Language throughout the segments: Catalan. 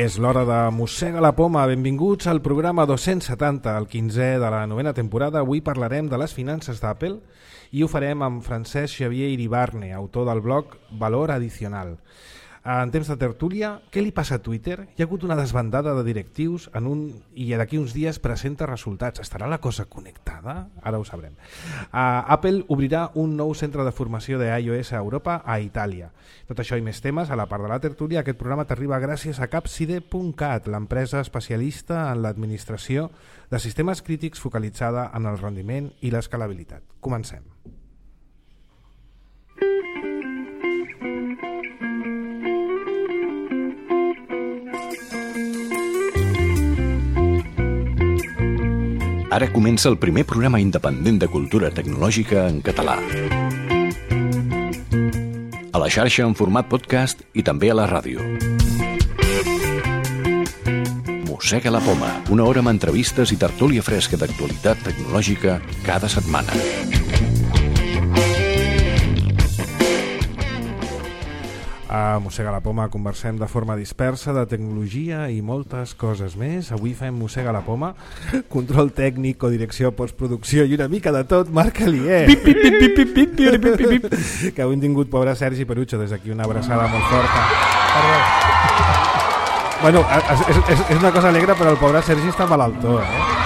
És l'hora de Mossega la Poma. Benvinguts al programa 270, el 15è de la novena temporada. Avui parlarem de les finances d'Apple i ho farem amb Francesc Xavier Iribarne, autor del blog Valor Adicional. En temps de tertúlia, què li passa a Twitter? Hi ha hagut una desbandada de directius i d'aquí uns dies presenta resultats. Estarà la cosa connectada? Ara ho sabrem. Apple obrirà un nou centre de formació de iOS a Europa, a Itàlia. Tot això i més temes a la part de la tertúlia. Aquest programa t'arriba gràcies a Capside.cat, l'empresa especialista en l'administració de sistemes crítics focalitzada en el rendiment i l'escalabilitat. Comencem. Ara comença el primer programa independent de cultura tecnològica en català. A la xarxa en format podcast i també a la ràdio. Mossega la Poma, una hora amb entrevistes i tertúlia fresca d'actualitat tecnològica cada setmana. A Mossega la Poma conversem de forma dispersa de tecnologia i moltes coses més. Avui fem Mossega la Poma, control tècnic, codirecció, postproducció i una mica de tot, Marc Alier. Que avui hem tingut pobre Sergi Perucho, des d'aquí una abraçada molt forta. Bueno, és una cosa alegre, però el pobre Sergi està malaltó,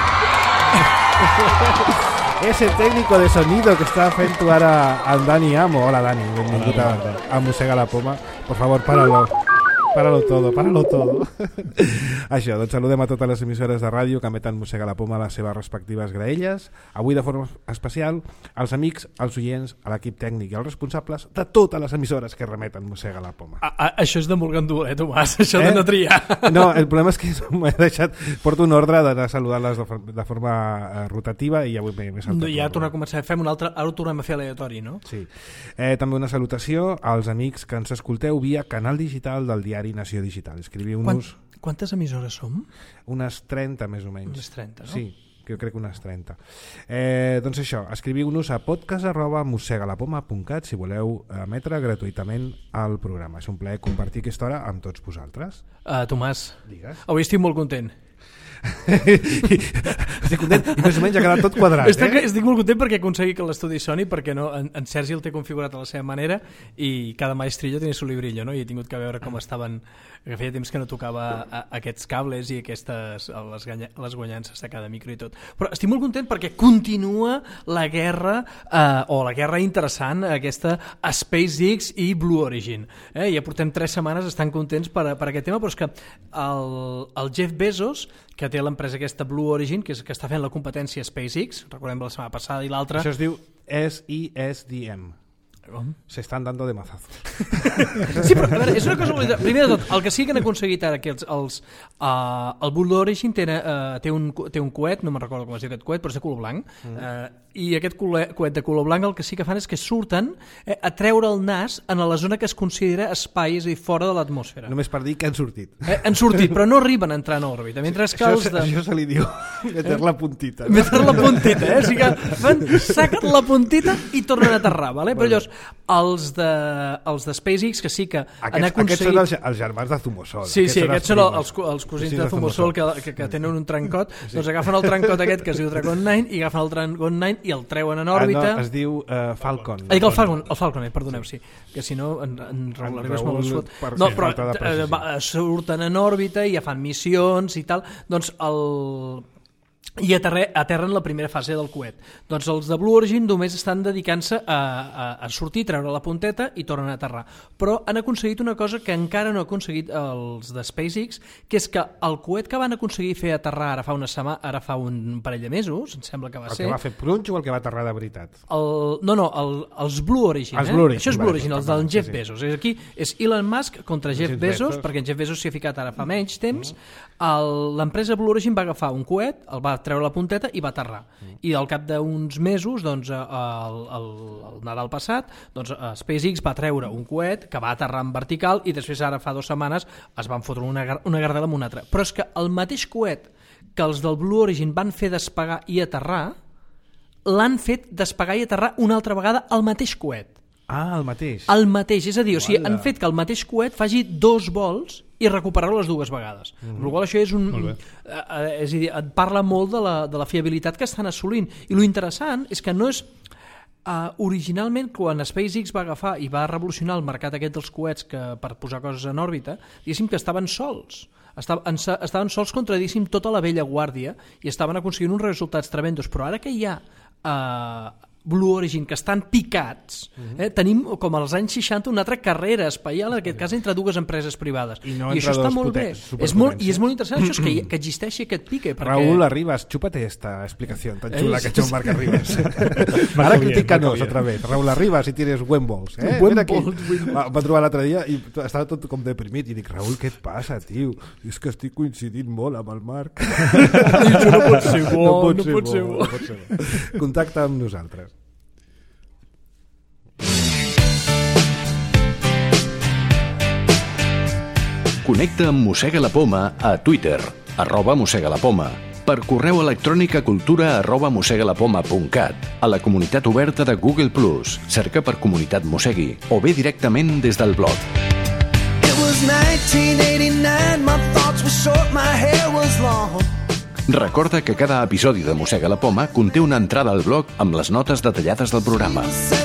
Ese técnico de sonido que està fent tu ara en Dani Amo. Hola Dani, benvingut a Mossega la Poma. Por favor, páralo todo. Això, doncs saludem a totes les emissores de ràdio que emeten Mossega la Poma a les seves respectives graelles. Avui de forma especial als amics, als oients, a l'equip tècnic i als responsables de totes les emissores que remeten Mossega la Poma. Això és de molt gandul, Tomàs, això de no triar. No, el problema és que m'he deixat, porto un ordre d'anar a saludar-les de forma rotativa i avui m'he saltat. Ja tornem a començar, fem un altre, ara ho tornem a fer aleatori, no? Sí. També una salutació als amics que ens escolteu via canal digital del diari Nació Digital. Escriviu-nos... Quantes emissores som? Unes 30, més o menys. Unes 30, no? Sí, jo crec que unes 30. Doncs això, escriviu-nos a podcast@mossegalapoma.cat si voleu emetre gratuïtament el programa. És un plaer compartir aquesta hora amb tots vosaltres. Tomàs, digues. Avui estic molt content. Estic content i més o menys ha quedat tot quadrat. Estic molt content perquè he aconseguit que l'estudi soni, perquè no, en Sergi el té configurat a la seva manera i cada maestrillo tenia su librillo, no? I he tingut que veure com estaven, que feia temps que no tocava aquests cables i aquestes les guanyances de cada micro i tot. Però estic molt content perquè continua la guerra o la guerra interessant, aquesta SpaceX i Blue Origin. Ja portem 3 setmanes estan contents per aquest tema, però és que el Jeff Bezos, que té l'empresa aquesta Blue Origin, que està fent la competència SpaceX, recordem la setmana passada i l'altra... Això es diu SISDM. Se están dando de mazazo. Sí, però a veure, és una cosa... Primer de tot, el que sí que han aconseguit ara que el Blue Origin té un coet, no me'n recordo com es diu aquest coet, però és de color blanc, i aquest coet de color blanc el que sí que fan és que surten a treure el nas en la zona que es considera espai, és a dir, fora de l'atmosfera. Només per dir que han sortit. Han sortit, però no arriben a entrar en òrbita. Mentre que això se li diu meter la puntita. No? Meter la puntita, O sigui que saquen la puntita i tornen a aterrar, ¿vale? Però llavors, els de SpaceX, que sí que han aconseguit... Aquests són els germans de Zumosol. Sí, aquests són els cosins de Zumosol que tenen un trencot, doncs agafen el trencot aquest que es diu Dragon 9 i agafen el Dragon 9 i el treuen en òrbita. No, es diu Falcon. El Falcon, perdoneu, sí. Que si no, en Raül Arribas me l'ha fot. No, però surten en òrbita i ja fan missions i tal. Doncs i aterren la primera fase del coet. Doncs els de Blue Origin només estan dedicant-se a sortir, treure la punteta i tornen a aterrar. Però han aconseguit una cosa que encara no ha aconseguit els de SpaceX, que és que el coet que van aconseguir fer aterrar ara fa un parell de mesos, em sembla que va ser... El que va fer Prunch o el que va aterrar de veritat? Els Blue Origin. Això és Blue Origin, els del Jeff Bezos. Aquí és Elon Musk contra Jeff Bezos, perquè en Jeff Bezos s'hi ha ficat ara fa menys temps. L'empresa Blue Origin va agafar un coet, el va treure la punteta i va aterrar. I al cap d'uns mesos, doncs, el Nadal passat, doncs, SpaceX va treure un coet que va aterrar en vertical i després ara fa 2 setmanes es van fotre una gardela amb un altre. Però és que el mateix coet que els del Blue Origin van fer despegar i aterrar, l'han fet despegar i aterrar una altra vegada al mateix coet. Ah, el mateix. El mateix, és a dir, o sigui, han fet que el mateix coet faci 2 vols i recuperar-ho les dues vegades. Per la qual això és és a dir, et parla molt de la fiabilitat que estan assolint. I lo interessant és que no és... originalment, quan SpaceX va agafar i va revolucionar el mercat aquest dels coets per posar coses en òrbita, diguéssim que estaven sols. Estaven sols contra, diguéssim, tota la vella guàrdia i estaven aconseguint uns resultats tremendos. Però ara que hi ha Blue Origin, que estan picats, tenim com als anys 60 una altra carrera espacial, en aquest cas entre dues empreses privades, i això està molt bé, i és molt interessant això, que existeixi aquest pique, perquè... Raúl Arribas, chúpate esta explicación tan chula que ha hecho Marc Arribas. Ahora critícanos otra vez, Raúl Arribas, si tienes Wimballs, va trobar l'altre dia i estava tot com deprimit i dic, Raúl, què et passa, tio? És que estic coincidint molt amb el Marc. Això no pot ser bo, no pot ser bo. Contacta amb nosaltres. Connecta amb Mossega la Poma a Twitter, @mossegalapoma, per correu electrònic a cultura@mossegalapoma.cat, a la comunitat oberta de Google+, cerca per Comunitat Mossegui, o bé directament des del blog. Recorda que cada episodi de Mossega la Poma conté una entrada al blog amb les notes detallades del programa.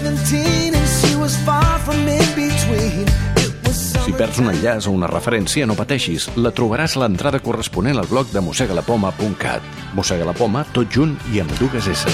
Si perds un enllaç o una referència, no pateixis, la trobaràs a l'entrada corresponent al blog de mossegalapoma.cat. Mossega la Poma, tot junt i amb dues S.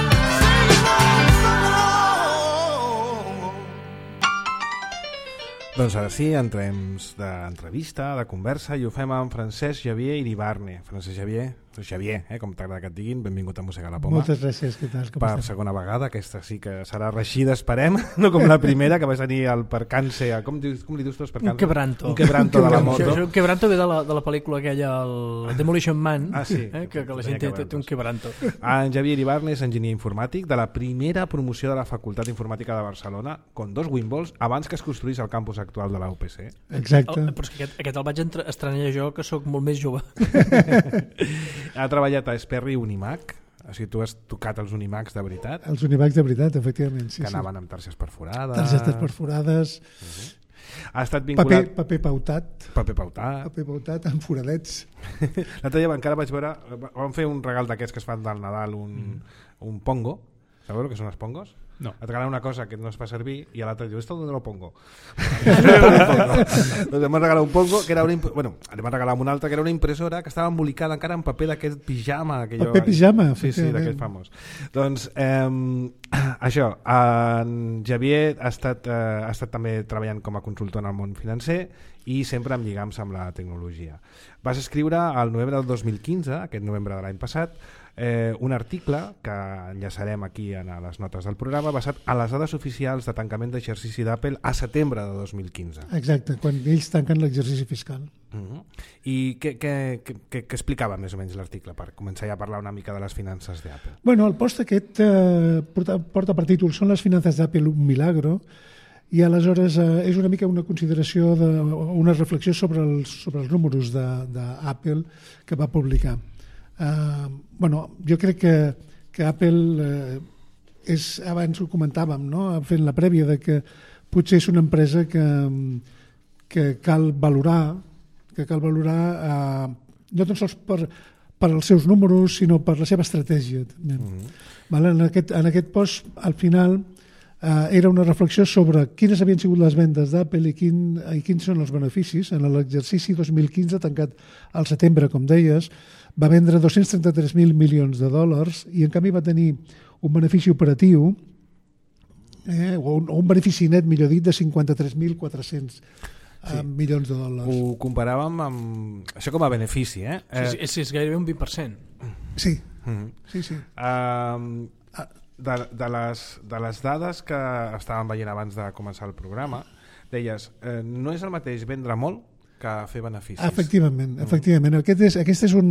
Doncs ara sí, entrem d'entrevista, de conversa, i ho fem amb Francesc Xavier Iribarne. Francesc Xavier, com t'agrada que et diguin, benvingut a Mossega la Poma. Moltes gràcies, què tal? Per segona vegada, aquesta sí que serà reixida, esperem, no com la primera, que va tenir el percance, com li dius tu? Un quebranto. Un quebranto de la moto. Un quebranto ve de la pel·lícula aquella, el Demolition Man, que la gent té un quebranto. En Xavier Iribarne és enginyer informàtic de la primera promoció de la Facultat d'Informàtica de Barcelona, con 2 Wimballs, abans que es construís el campus actual de la UPC. Exacte. Però és que aquest el vaig estrenar jo, que sóc molt més jove. Ha treballat a Esperri Unimac, o sigui, tu has tocat els Unimacs de veritat? Els Unimacs de veritat, efectivament, sí. Que anaven amb targes perforades. Targetes perforades. Ha estat vinculat... Paper pautat. Paper pautat, amb foradets. L'altre dia encara vaig veure... Vam fer un regal d'aquests que es fan del Nadal, un pongo. Sabeu què són els pongos? No. Et regalen una cosa que no es fa servir i l'altre diu, ¿esto dónde lo pongo? Doncs em van regalar un pongo que era em van regalar un altre que era una impressora que estava embolicada encara en paper d'aquest pijama que paper pijama? Sí, d'aquest famós. Doncs això, en Xavier ha estat també treballant com a consultor en el món financer i sempre amb lligams amb la tecnologia. Vas escriure al novembre del 2015, aquest novembre de l'any passat, un article que enllaçarem aquí en les notes del programa basat en les dades oficials de tancament d'exercici d'Apple a setembre de 2015. Exacte, quan ells tanquen l'exercici fiscal. I què explicava més o menys l'article per començar ja a parlar una mica de les finances d'Apple? Bueno, el post aquest porta per títol Són les finances d'Apple un milagro, i aleshores és una mica una consideració, una reflexió sobre els números d'Apple que va publicar. Jo crec que Apple abans ho comentàvem, no? Fent la prèvia de que potser és una empresa que cal valorar no tan sols per els seus números, sinó per la seva estratègia també. En aquest post al final era una reflexió sobre quines havien sigut les vendes d'Apple i quins són els beneficis. En l'exercici 2015, tancat al setembre, com deies, va vendre 233.000 milions de dòlars i en canvi va tenir un benefici operatiu o un benefici net, millor dit, de 53.400 milions de dòlars. Ho comparàvem amb... Això com a benefici, és gairebé un 20%. Sí. De les dades que estàvem veient abans de començar el programa, deies, no és el mateix vendre molt que fer beneficis. Efectivament. Aquesta és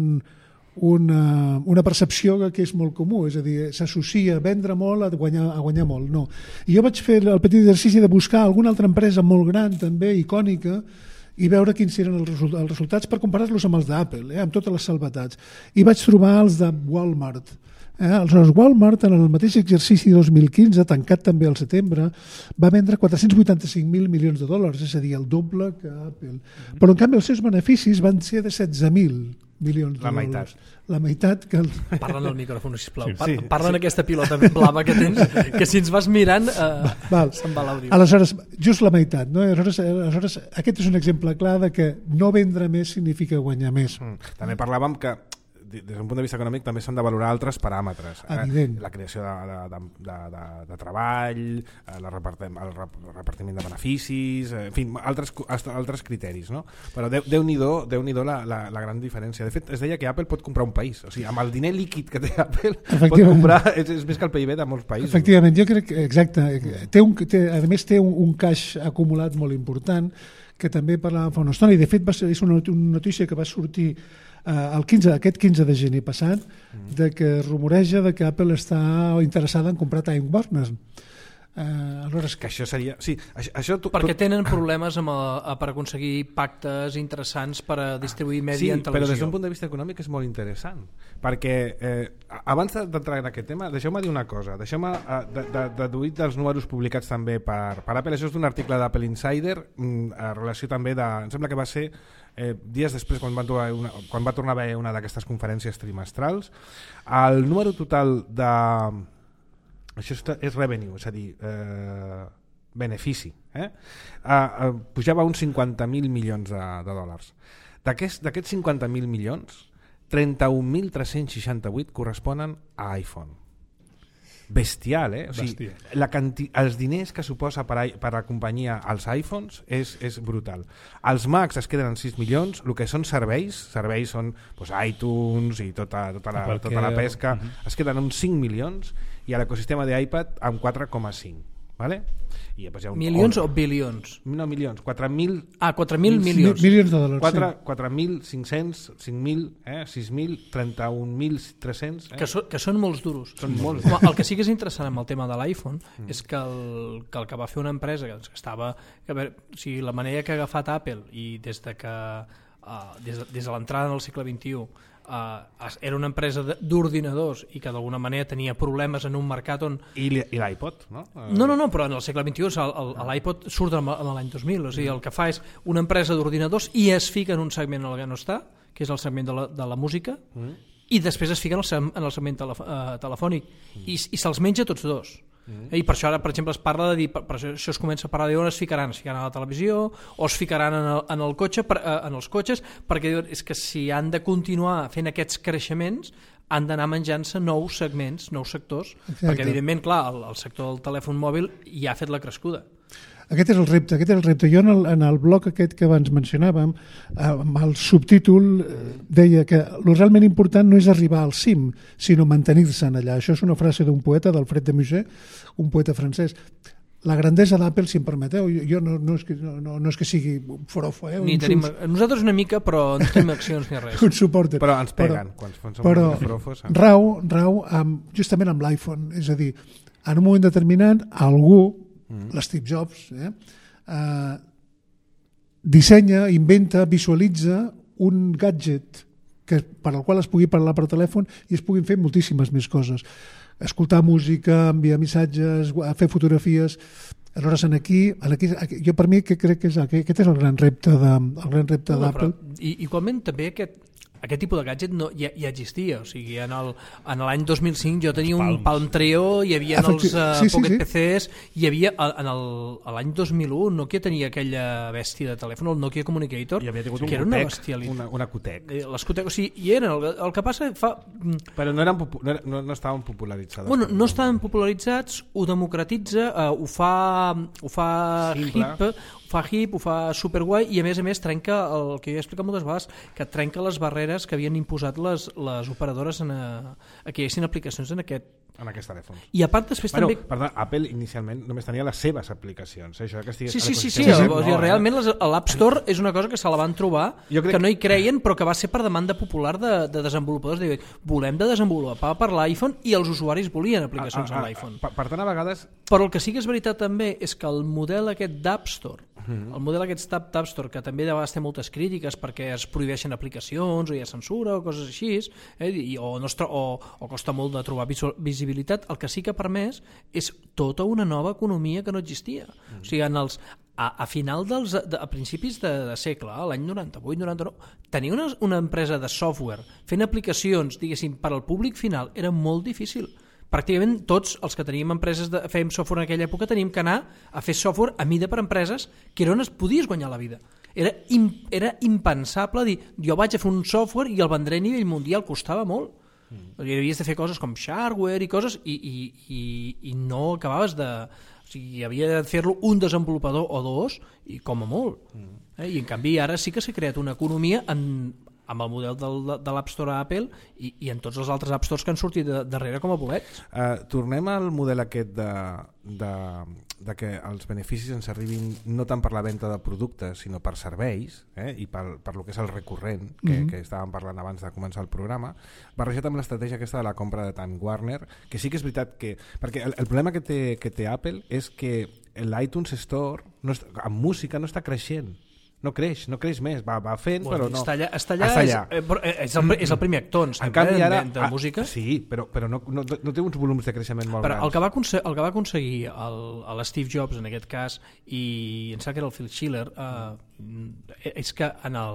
una percepció que és molt comú, és a dir, s'associa vendre molt a guanyar molt. No. I jo vaig fer el petit exercici de buscar alguna altra empresa molt gran, també icònica, i veure quins eren els resultats per comparar-los amb els d'Apple, amb totes les salvetats. I vaig trobar els de Walmart. Aleshores, Walmart, en el mateix exercici 2015, tancat també al setembre, va vendre 485.000 milions de dòlars, és a dir, el doble que Apple. Però, en canvi, els seus beneficis van ser de 16.000 milions de dòlars. La meitat que... Parlen al micròfon, sisplau. Parlen aquesta pilota blava que tens, que si ens vas mirant se'n va l'àudio. Aleshores, just la meitat. No? Aleshores, aquest és un exemple clar de que no vendre més significa guanyar més. També parlàvem que des d'un punt de vista econòmic també s'han de valorar altres paràmetres. La creació de treball, el repartiment de beneficis, en fi, altres criteris, no? Però Déu-n'hi-do la gran diferència. De fet, es deia que Apple pot comprar un país. O sigui, amb el diner líquid que té Apple pot comprar, és més que el PIB de molts països. Efectivament, jo crec que, exacte, a més té un caix acumulat molt important, que també parlàvem fa una estona, i de fet és una notícia que va sortir aquest 15 de gener passat, de que es rumoreja de que Apple està interessada en comprar Time Warner. Aleshores, que això seria... Sí, perquè tenen problemes per aconseguir pactes interessants per a distribuir medi en televisió. Però des d'un punt de vista econòmic és molt interessant, perquè abans d'entrar en aquest tema, deixeu-me dir una cosa, deixeu-me deduir dels números publicats també per Apple. Això és d'un article d'Apple Insider, a relació també em sembla que va ser dies després quan va tornar a haver una d'aquestes conferències trimestrals. El número total de... Això és revenue, és a dir, benefici. Pujava a uns 50.000 milions de dòlars. D'aquests 50.000 milions, 31.368 corresponen a iPhone. Bestial, O sigui, els diners que suposa per a la companyia els iPhones és brutal. Els Macs es queden en 6 milions, el que són serveis són iTunes i tota la pesca, es queden en uns 5 milions, i a l'ecosistema d'iPad amb 4,5. Vale? I hi ha milions o bilions? No, milions, 4.000... 4.000 milions. Milions de dòlars. 4.500, 5.000, 6.000, 31.300... Que són molts duros. Són molts. El que sí que és interessant amb el tema de l'iPhone és que el que va fer una empresa que estava... la manera que ha agafat Apple i des de l'entrada del segle XXI era una empresa d'ordinadors i que d'alguna manera tenia problemes en un mercat on... I l'iPod, no? No, però en el segle XXI l'iPod surt en l'any 2000, o sigui, el que fa és una empresa d'ordinadors i es fica en un segment en el que no està, que és el segment de la música, i després es fica en el segment telefònic i se'ls menja tots dos. I per això ara, per exemple, es parla de dir, per això es comença a parlar d'on es ficaran a la televisió o es ficaran en el cotxe, en els cotxes, perquè diuen és que si han de continuar fent aquests creixements han d'anar menjant-se nous segments, nous sectors. Exacte. Perquè evidentment, clar, el sector del telèfon mòbil ja ha fet la crescuda. Aquest és el repte. Jo en el bloc aquest que abans mencionàvem, amb el subtítol deia que el realment important no és arribar al cim, sinó mantenir-se en allà. Això és una frase d'un poeta, d'Alfred de Musset, un poeta francès. La grandesa d'Apple, si em permeteu, jo no és que sigui forofo. Nosaltres una mica, però no tenim accions ni res. Un suporter. Però ens peguen. Però rau justament amb l'iPhone. És a dir, en un moment determinat, algú, l'Steve Jobs, dissenya, inventa, visualitza un gadget per al qual es pugui parlar per telèfon i es puguin fer moltíssimes més coses. Escoltar música, enviar missatges, fer fotografies. Aleshores, jo per mi crec que aquest és el gran repte d'Apple. Igualment també aquest tipus de gadget ja existia, o sigui, en l'any 2005 jo tenia un Palm Treo, hi havia els Pocket PCs, hi havia l'any 2001 Nokia tenia aquella bèstia de telèfon, el Nokia Communicator, que era una bestialitat. Una Cotec. Les Cotec, o sigui, hi eren, el que passa però no estaven popularitzades. Bueno, no estaven popularitzats, ho democratitza, ho fa hip, ho fa superguai i a més trenca el que jo he explicat moltes vegades, que trenca les barreres que havien imposat les operadores a que hi haguessin aplicacions en aquest telèfon. I a part després també... Perdó, Apple inicialment només tenia les seves aplicacions. Això que sí. Realment l'App Store és una cosa que se la van trobar, que no hi creien, però que va ser per demanda popular de desenvolupadors. Diuen, volem de desenvolupar per l'iPhone i els usuaris volien aplicacions a l'iPhone. Per tant, a vegades... Però el que sí que és veritat també és que el model aquest d'App Store El model aquest App Store, que també de vegades té moltes crítiques perquè es prohibeixen aplicacions o hi ha censura o coses així, o costa molt de trobar visibilitat, el que sí que ha permès és tota una nova economia que no existia. O sigui, a principis de segle, l'any 98-99, tenir una empresa de software fent aplicacions, diguéssim, per al públic final era molt difícil. Pràcticament tots els que teníem empreses fèiem software en aquella època teníem que anar a fer software a mida per empreses que era on es podies guanyar la vida. Era impensable dir, jo vaig a fer un software i el vendré a nivell mundial, costava molt. Havies de fer coses com shareware i coses i no acabaves de... O sigui, havia de fer-lo un desenvolupador o dos i com a molt. I en canvi ara sí que s'ha creat una economia amb el model de l'App Store a Apple i en tots els altres App Stores que han sortit darrere com a bolets. Tornem al model aquest de que els beneficis ens arribin no tant per la venda de productes sinó per serveis i per lo que és el recurrent que estàvem parlant abans de començar el programa, barrejat amb l'estratègia aquesta de la compra de Time Warner, que sí que és veritat que... Perquè el problema que té Apple és que l'iTunes Store amb música no està creixent. No creix més, va fent, però no... Està allà. És el primer actor, en canvi, ara, de música. Sí, però no té uns volums de creixement molt grans. El que va aconseguir l'Steve Jobs, en aquest cas, i em sembla que era el Phil Schiller, és que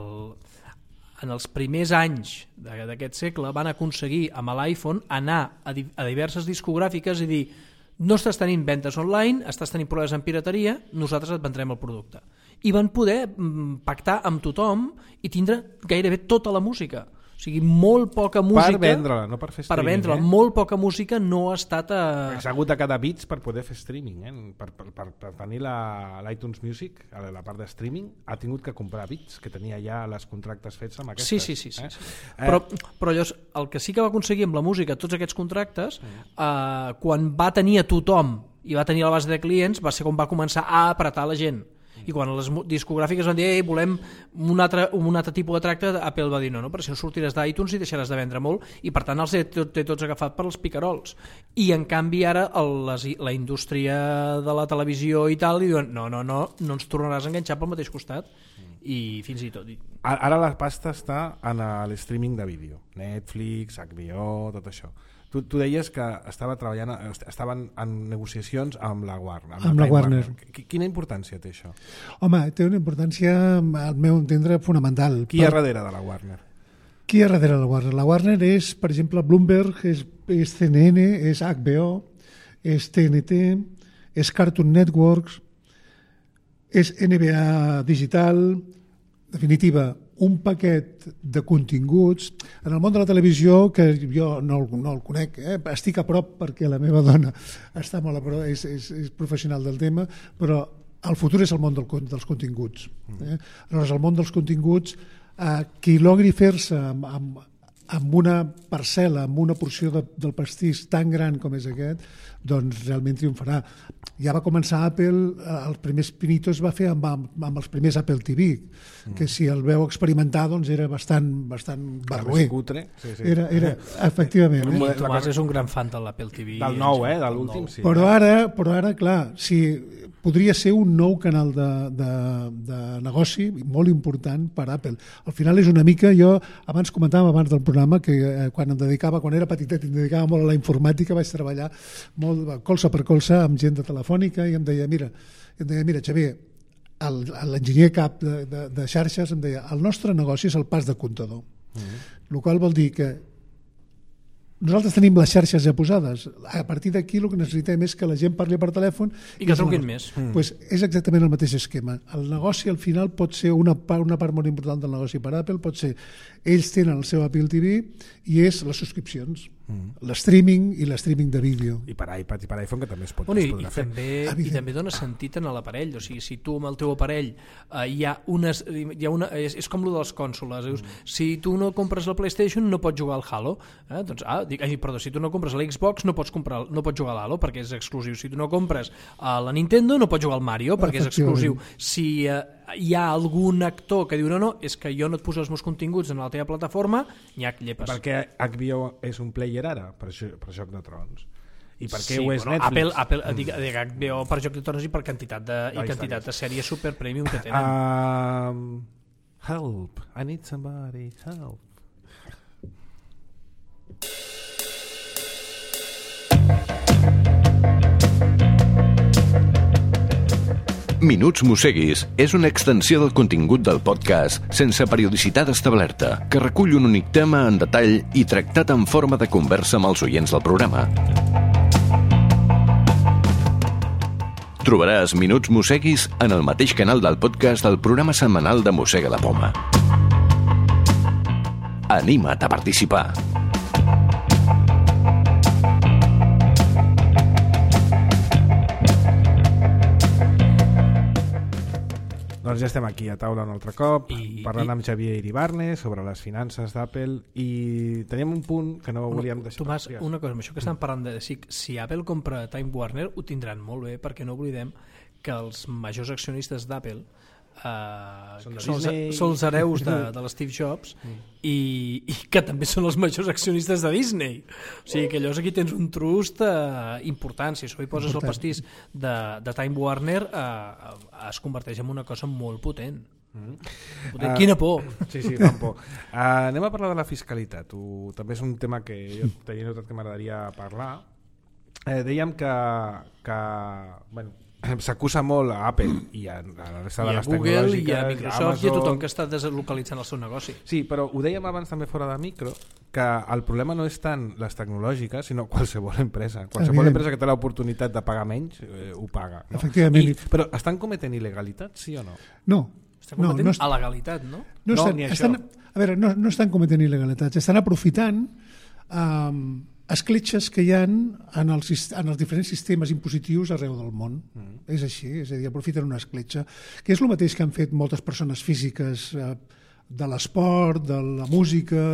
en els primers anys d'aquest segle van aconseguir amb l'iPhone anar a diverses discogràfiques i dir no estàs tenint ventes online, estàs tenint problemes en pirateria, nosaltres et vendrem el producte. I van poder pactar amb tothom i tindre gairebé tota la música. O sigui, molt poca música... Per vendre-la, no per fer streaming. Per vendre-la, molt poca música no ha estat... S'ha hagut de quedar bits per poder fer streaming. Per tenir l'iTunes Music, la part de streaming, ha tingut que comprar bits, que tenia ja les contractes fets amb aquestes. Sí. Però llavors, el que sí que va aconseguir amb la música, tots aquests contractes, quan va tenir a tothom i va tenir la base de clients, va ser quan va començar a apretar la gent. I quan les discogràfiques van dir volem un altre tipus de tracte, Apple va dir no, però si no sortiràs d'iTunes i deixaràs de vendre molt, i per tant els té tots agafat per als picarols. I en canvi ara la indústria de la televisió i tal, i diuen no ens tornaràs a enganxar pel mateix costat. I fins i tot... Ara la pasta està en l'streaming de vídeo, Netflix, HBO, tot això. Tu deies que estaven en negociacions amb la Warner. Amb la Warner. Quina importància té això? Home, té una importància, al meu entendre, fonamental. Qui hi ha darrere de la Warner? Qui hi ha darrere de la Warner? La Warner és, per exemple, Bloomberg, és CNN, és HBO, és TNT, és Cartoon Networks, és NBA Digital, en definitiva, un paquet de continguts. En el món de la televisió, que jo no el conec, estic a prop perquè la meva dona està molt a prop, és professional del tema, però el futur és el món dels continguts. Aleshores, el món dels continguts, qui logri fer-se amb una parcel·la, amb una porció del pastís tan gran com és aquest, doncs realment triomfarà. Ja va començar Apple, els primers pinitos va fer amb els primers Apple TV, que si el veu experimentar doncs era bastant barroer. Sí. Era efectivament. I Tomàs és un gran fan de l'Apple TV. Del nou, de l'últim, sí. Però ara, clar, podria ser un nou canal de negoci molt important per Apple. Al final és una mica, jo abans comentàvem abans del programa que quan era petitet i em dedicava molt a la informàtica, vaig treballar molt colze per colze amb gent de Telefònica i em deia, mira Xavier, l'enginyer cap de xarxes em deia, el nostre negoci és el pas de comptador. El qual vol dir que nosaltres tenim les xarxes ja posades. A partir d'aquí el que necessitem és que la gent parli per telèfon i que truquin més. Pues és exactament el mateix esquema. El negoci al final pot ser una part molt important del negoci per Apple, pot ser ells tenen el seu Apple TV i és les subscripcions, l'streaming i l'streaming de vídeo. I per iPad i per iPhone, que també es podrà fer. I també dona sentit en l'aparell, o sigui, si tu amb el teu aparell és com el de les cònsoles, si tu no compres la PlayStation no pots jugar al Halo, doncs si tu no compres l'Xbox no pots jugar a l'Halo perquè és exclusiu, si tu no compres la Nintendo no pots jugar al Mario perquè és exclusiu. Si hi ha algun actor que diu no, és que jo no et poso els meus continguts en la teva plataforma, nyac, llepes. Perquè HBO és un player ara per Joc de Trons I per què ho és Netflix? Apple dic HBO per Joc de Torres i per quantitat de sèries super premium que tenen. Help, I need somebody, help. Minuts Mosseguis és una extensió del contingut del podcast sense periodicitat establerta, que recull un únic tema en detall i tractat en forma de conversa amb els oients del programa. Trobaràs Minuts Mosseguis en el mateix canal del podcast del programa setmanal de Mossega la Poma. Anima't a participar! Doncs ja estem aquí a taula un altre cop, parlant amb Xavier Iribarne sobre les finances d'Apple, i teníem un punt que no volíem deixar. Tomàs, una cosa, amb això que estan parlant de si Apple compra Time Warner ho tindran molt bé, perquè no oblidem que els majors accionistes d'Apple són els hereus de l'Steve Jobs i que també són els majors accionistes de Disney. O sigui que llavors aquí tens un trust important. Si això hi poses el pastís de Time Warner es converteix en una cosa molt potent. Quina por. Sí, fan por. Anem a parlar de la fiscalitat. També és un tema que jo tenia notat que m'agradaria parlar. Dèiem que s'acusa molt a Apple i a la resta de les Google tecnològiques, i a Microsoft, Amazon, i a tothom que està deslocalitzant el seu negoci. Sí, però ho dèiem abans també fora de micro, que el problema no és tant les tecnològiques, sinó qualsevol empresa. Qualsevol empresa que té l'oportunitat de pagar menys ho paga. No? Efectivament. Però estan cometent il·legalitat, sí o no? No. Estan cometent il·legalitat, no? Ni això. No estan cometent il·legalitats, estan aprofitant escletxes que hi ha en els diferents sistemes impositius arreu del món. És així, és a dir, aprofiten una escletxa, que és el mateix que han fet moltes persones físiques de l'esport, de la música,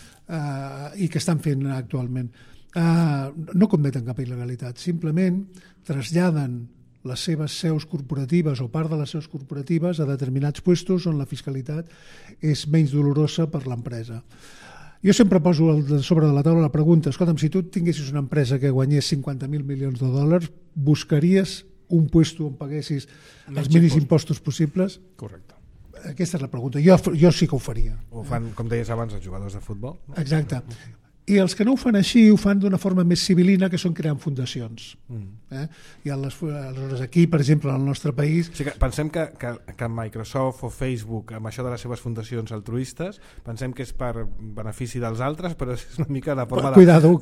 i que estan fent actualment. No cometen cap il·legalitat, simplement traslladen les seves seus corporatives o part de les seus corporatives a determinats puestos on la fiscalitat és menys dolorosa per l'empresa. Jo sempre poso sobre de la taula la pregunta, escolta'm, si tu tinguessis una empresa que guanyés 50.000 milions de dòlars, buscaries un puesto on paguessis els mínims impostos possibles? Correcte. Aquesta és la pregunta. Jo sí que ho faria. Ho fan, com deies abans, els jugadors de futbol. No? Exacte. I els que no ho fan així ho fan d'una forma més civilina, que són creant fundacions. I aleshores aquí, per exemple, al nostre país... O sigui, pensem que Microsoft o Facebook, amb això de les seves fundacions altruistes, pensem que és per benefici dels altres, però és una mica la forma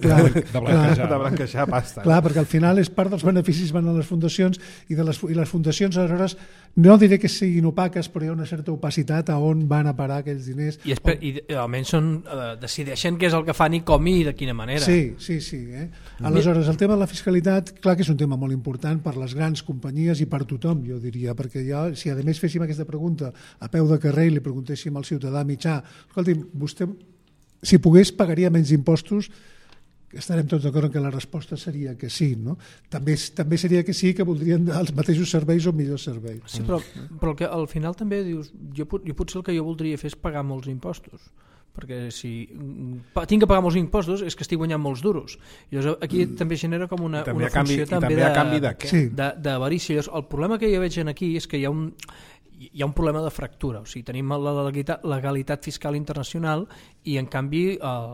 de blanquejar pasta. Clar, perquè al final és part dels beneficis van a les fundacions i les fundacions aleshores no diré que siguin opaques, però hi ha una certa opacitat a on van a parar aquells diners. I almenys decideixen què és el que fan i com i de quina manera. Sí. Aleshores, el tema de la fiscalitat, clar que és un tema molt important per les grans companyies i per tothom, jo diria, perquè si a més féssim aquesta pregunta a peu de carrer i li preguntéssim al ciutadà mitjà, escolti'm, vostè, si pogués, pagaria menys impostos? Estarem tots d'acord que la resposta seria que sí, no? També seria que sí, que voldrien els mateixos serveis o millors serveis. Sí, però que al final també dius, jo potser el que jo voldria fer és pagar molts impostos, perquè si tinc que pagar molts impostos és que estic guanyant molts duros. Llavors aquí també genera com una funció d'avarícia. El problema que jo veig aquí és que hi ha un problema de fractura, o sigui, tenim la legalitat fiscal internacional i en canvi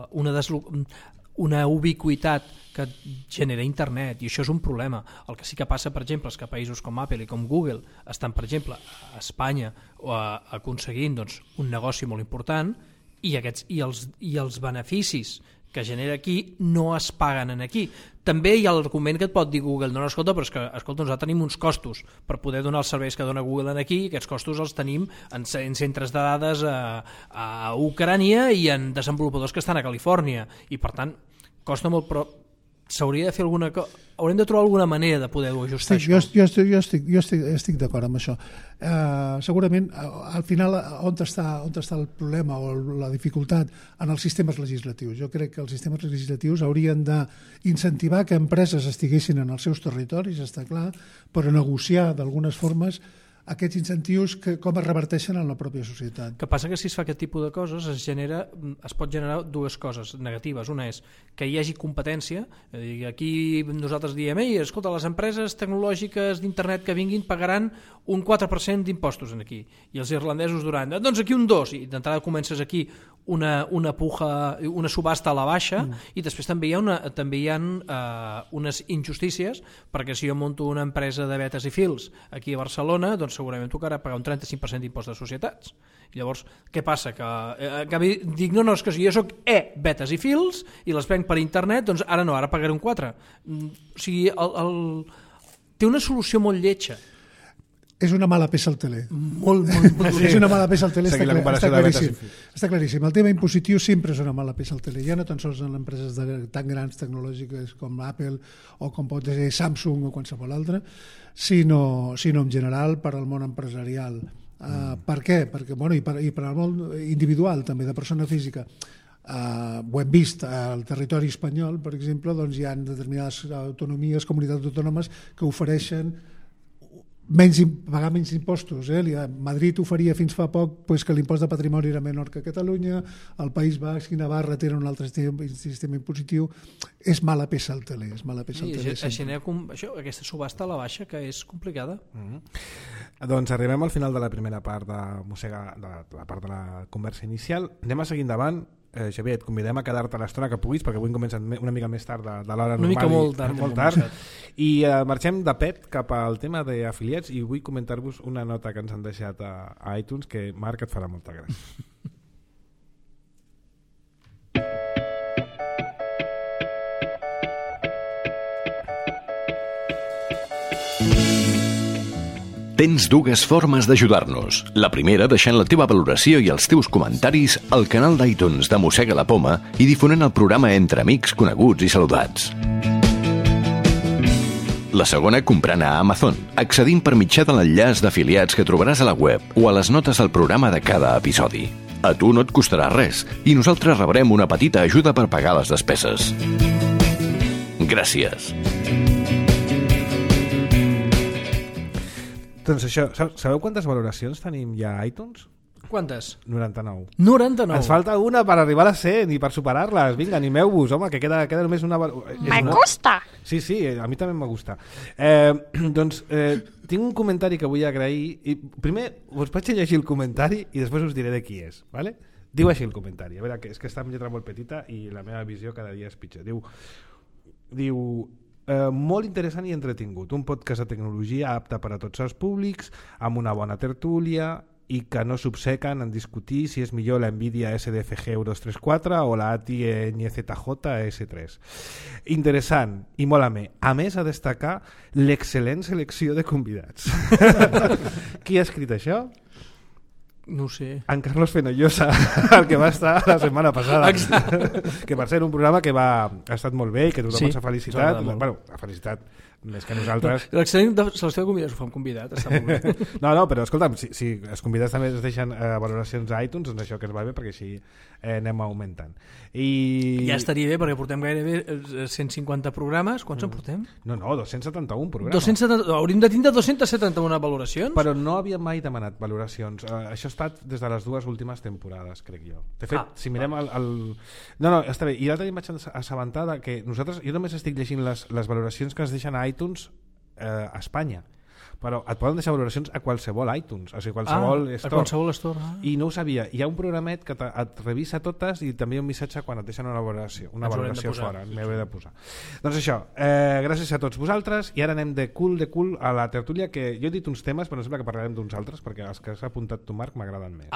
una ubiquitat que genera internet, i això és un problema. El que sí que passa, per exemple, és que països com Apple i com Google estan, per exemple, a Espanya aconseguint un negoci molt important i els beneficis que genera aquí no es paguen aquí. També hi ha l'argument que et pot dir Google, no, escolta, però és que nosaltres tenim uns costos per poder donar els serveis que dona Google aquí, i aquests costos els tenim en centres de dades a Ucrània i en desenvolupadors que estan a Califòrnia, i per tant costa molt, però s'hauria de fer alguna cosa, haurem de trobar alguna manera de poder-ho ajustar. Sí, jo estic d'acord amb això. Segurament, al final, on està el problema o la dificultat? En els sistemes legislatius. Jo crec que els sistemes legislatius haurien d'incentivar que empreses estiguessin en els seus territoris, està clar, però negociar d'algunes formes aquests incentius com es reverteixen en la pròpia societat. Que passa que si es fa aquest tipus de coses es pot generar dues coses negatives. Una és que hi hagi competència, aquí nosaltres diem, escolta, les empreses tecnològiques d'internet que vinguin pagaran un 4% d'impostos aquí, i els irlandesos duran, doncs aquí un 2%, i d'entrada comences aquí una puja, una subhasta a la baixa, i després també hi ha unes injustícies, perquè si jo monto una empresa de vetes i fils aquí a Barcelona, doncs segurament tocarà pagar un 35% d'impost de societats. I llavors, què passa? Que dic, no, és que si jo soc vetes i fils i les venc per internet, doncs ara no, ara pagaré un 4%. O sigui, té una solució molt lletja. És una mala peça al teler. Molt. És una mala peça al teler, està claríssim. Està claríssim. El tema impositiu sempre és una mala peça al teler. Ja no tan sols en empreses tan grans tecnològiques com Apple o com pot ser Samsung o qualsevol altra, sinó en general per al món empresarial. Per què? Perquè, i per al món individual, també, de persona física. Ho hem vist al territori espanyol, per exemple, doncs hi ha determinades autonomies, comunitats autònomes que ofereixen pagar menys impostos. Madrid oferia fins fa poc que l'impost de patrimoni era menor que Catalunya, el País Basc i Navarra tenen un altre sistema impositiu. És mala peça al teler. Aquesta subhasta a la baixa, que és complicada. Doncs arribem al final de la primera part de Mossega, de la part de la conversa inicial. Anem a seguir endavant. Xavier, et convidem a quedar-te a l'estona que puguis, perquè avui comencem una mica més tard de l'hora normal. Una mica molt tard. I marxem de pet cap al tema d'afiliats, i vull comentar-vos una nota que ens han deixat a iTunes que, Marc, et farà molta gràcia. Tens dues formes d'ajudar-nos. La primera, deixant la teva valoració i els teus comentaris al canal d'iTunes de Mossega la Poma i difonent el programa entre amics, coneguts i saludats. La segona, comprant a Amazon, accedint per mitjà de l'enllaç d'afiliats que trobaràs a la web o a les notes del programa de cada episodi. A tu no et costarà res i nosaltres rebrem una petita ajuda per pagar les despeses. Gràcies. Doncs això, sabeu quantes valoracions tenim ja a iTunes? Quantes? 99. 99? Ens falta una per arribar a les 100 i per superar-les. Vinga, animeu-vos, home, que queda només una... Me gusta! Sí, a mi també me gusta. Doncs tinc un comentari que vull agrair. I primer us vaig a llegir el comentari i després us diré de qui és. ¿Vale? Diu així el comentari. A veure, és que està amb lletra molt petita i la meva visió cada dia és pitjor. Diu molt interessant i entretingut, un podcast de tecnologia apte per a tots els públics, amb una bona tertúlia i que no s'obcequen en discutir si és millor la Nvidia SDFG Euros 3.4 o la ATI NZJ S3. Interessant i molt amè. A més, a destacar l'excel·lent selecció de convidats. Qui ha escrit això? No ho sé. En Carlos Fenollosa, el que va estar la setmana passada. Que per ser un programa que ha estat molt bé i que tothom ens ha felicitat. Bueno, ha felicitat més que nosaltres. L'excel·lent selecció de convidats ho fa un convidat, està molt bé. No, però escolta'm, si els convidats també es deixen valoracions a iTunes, doncs això que ens va bé, perquè així anem augmentant. Ja estaria bé, perquè portem gairebé 150 programes. Quants en portem? No, 271 programes. Hauríem de tindre 271 valoracions? Però no havia mai demanat valoracions. Això ha estat des de les dues últimes temporades, crec jo. De fet, si mirem No, està bé. I l'altre dia em vaig assabentar que nosaltres, jo només estic llegint les valoracions que es deixen a iTunes a Espanya, però et poden deixar valoracions a qualsevol iTunes, o sigui, qualsevol store. A qualsevol store. I no ho sabia. Hi ha un programet que et revisa totes i també un missatge quan et deixen una valoració fora. M'ho he de posar. Doncs això, gràcies a tots vosaltres, i ara anem de cul a la tertúlia, que jo he dit uns temes, però no sembla que parlarem d'uns altres, perquè els que has apuntat tu, Marc, m'agraden més.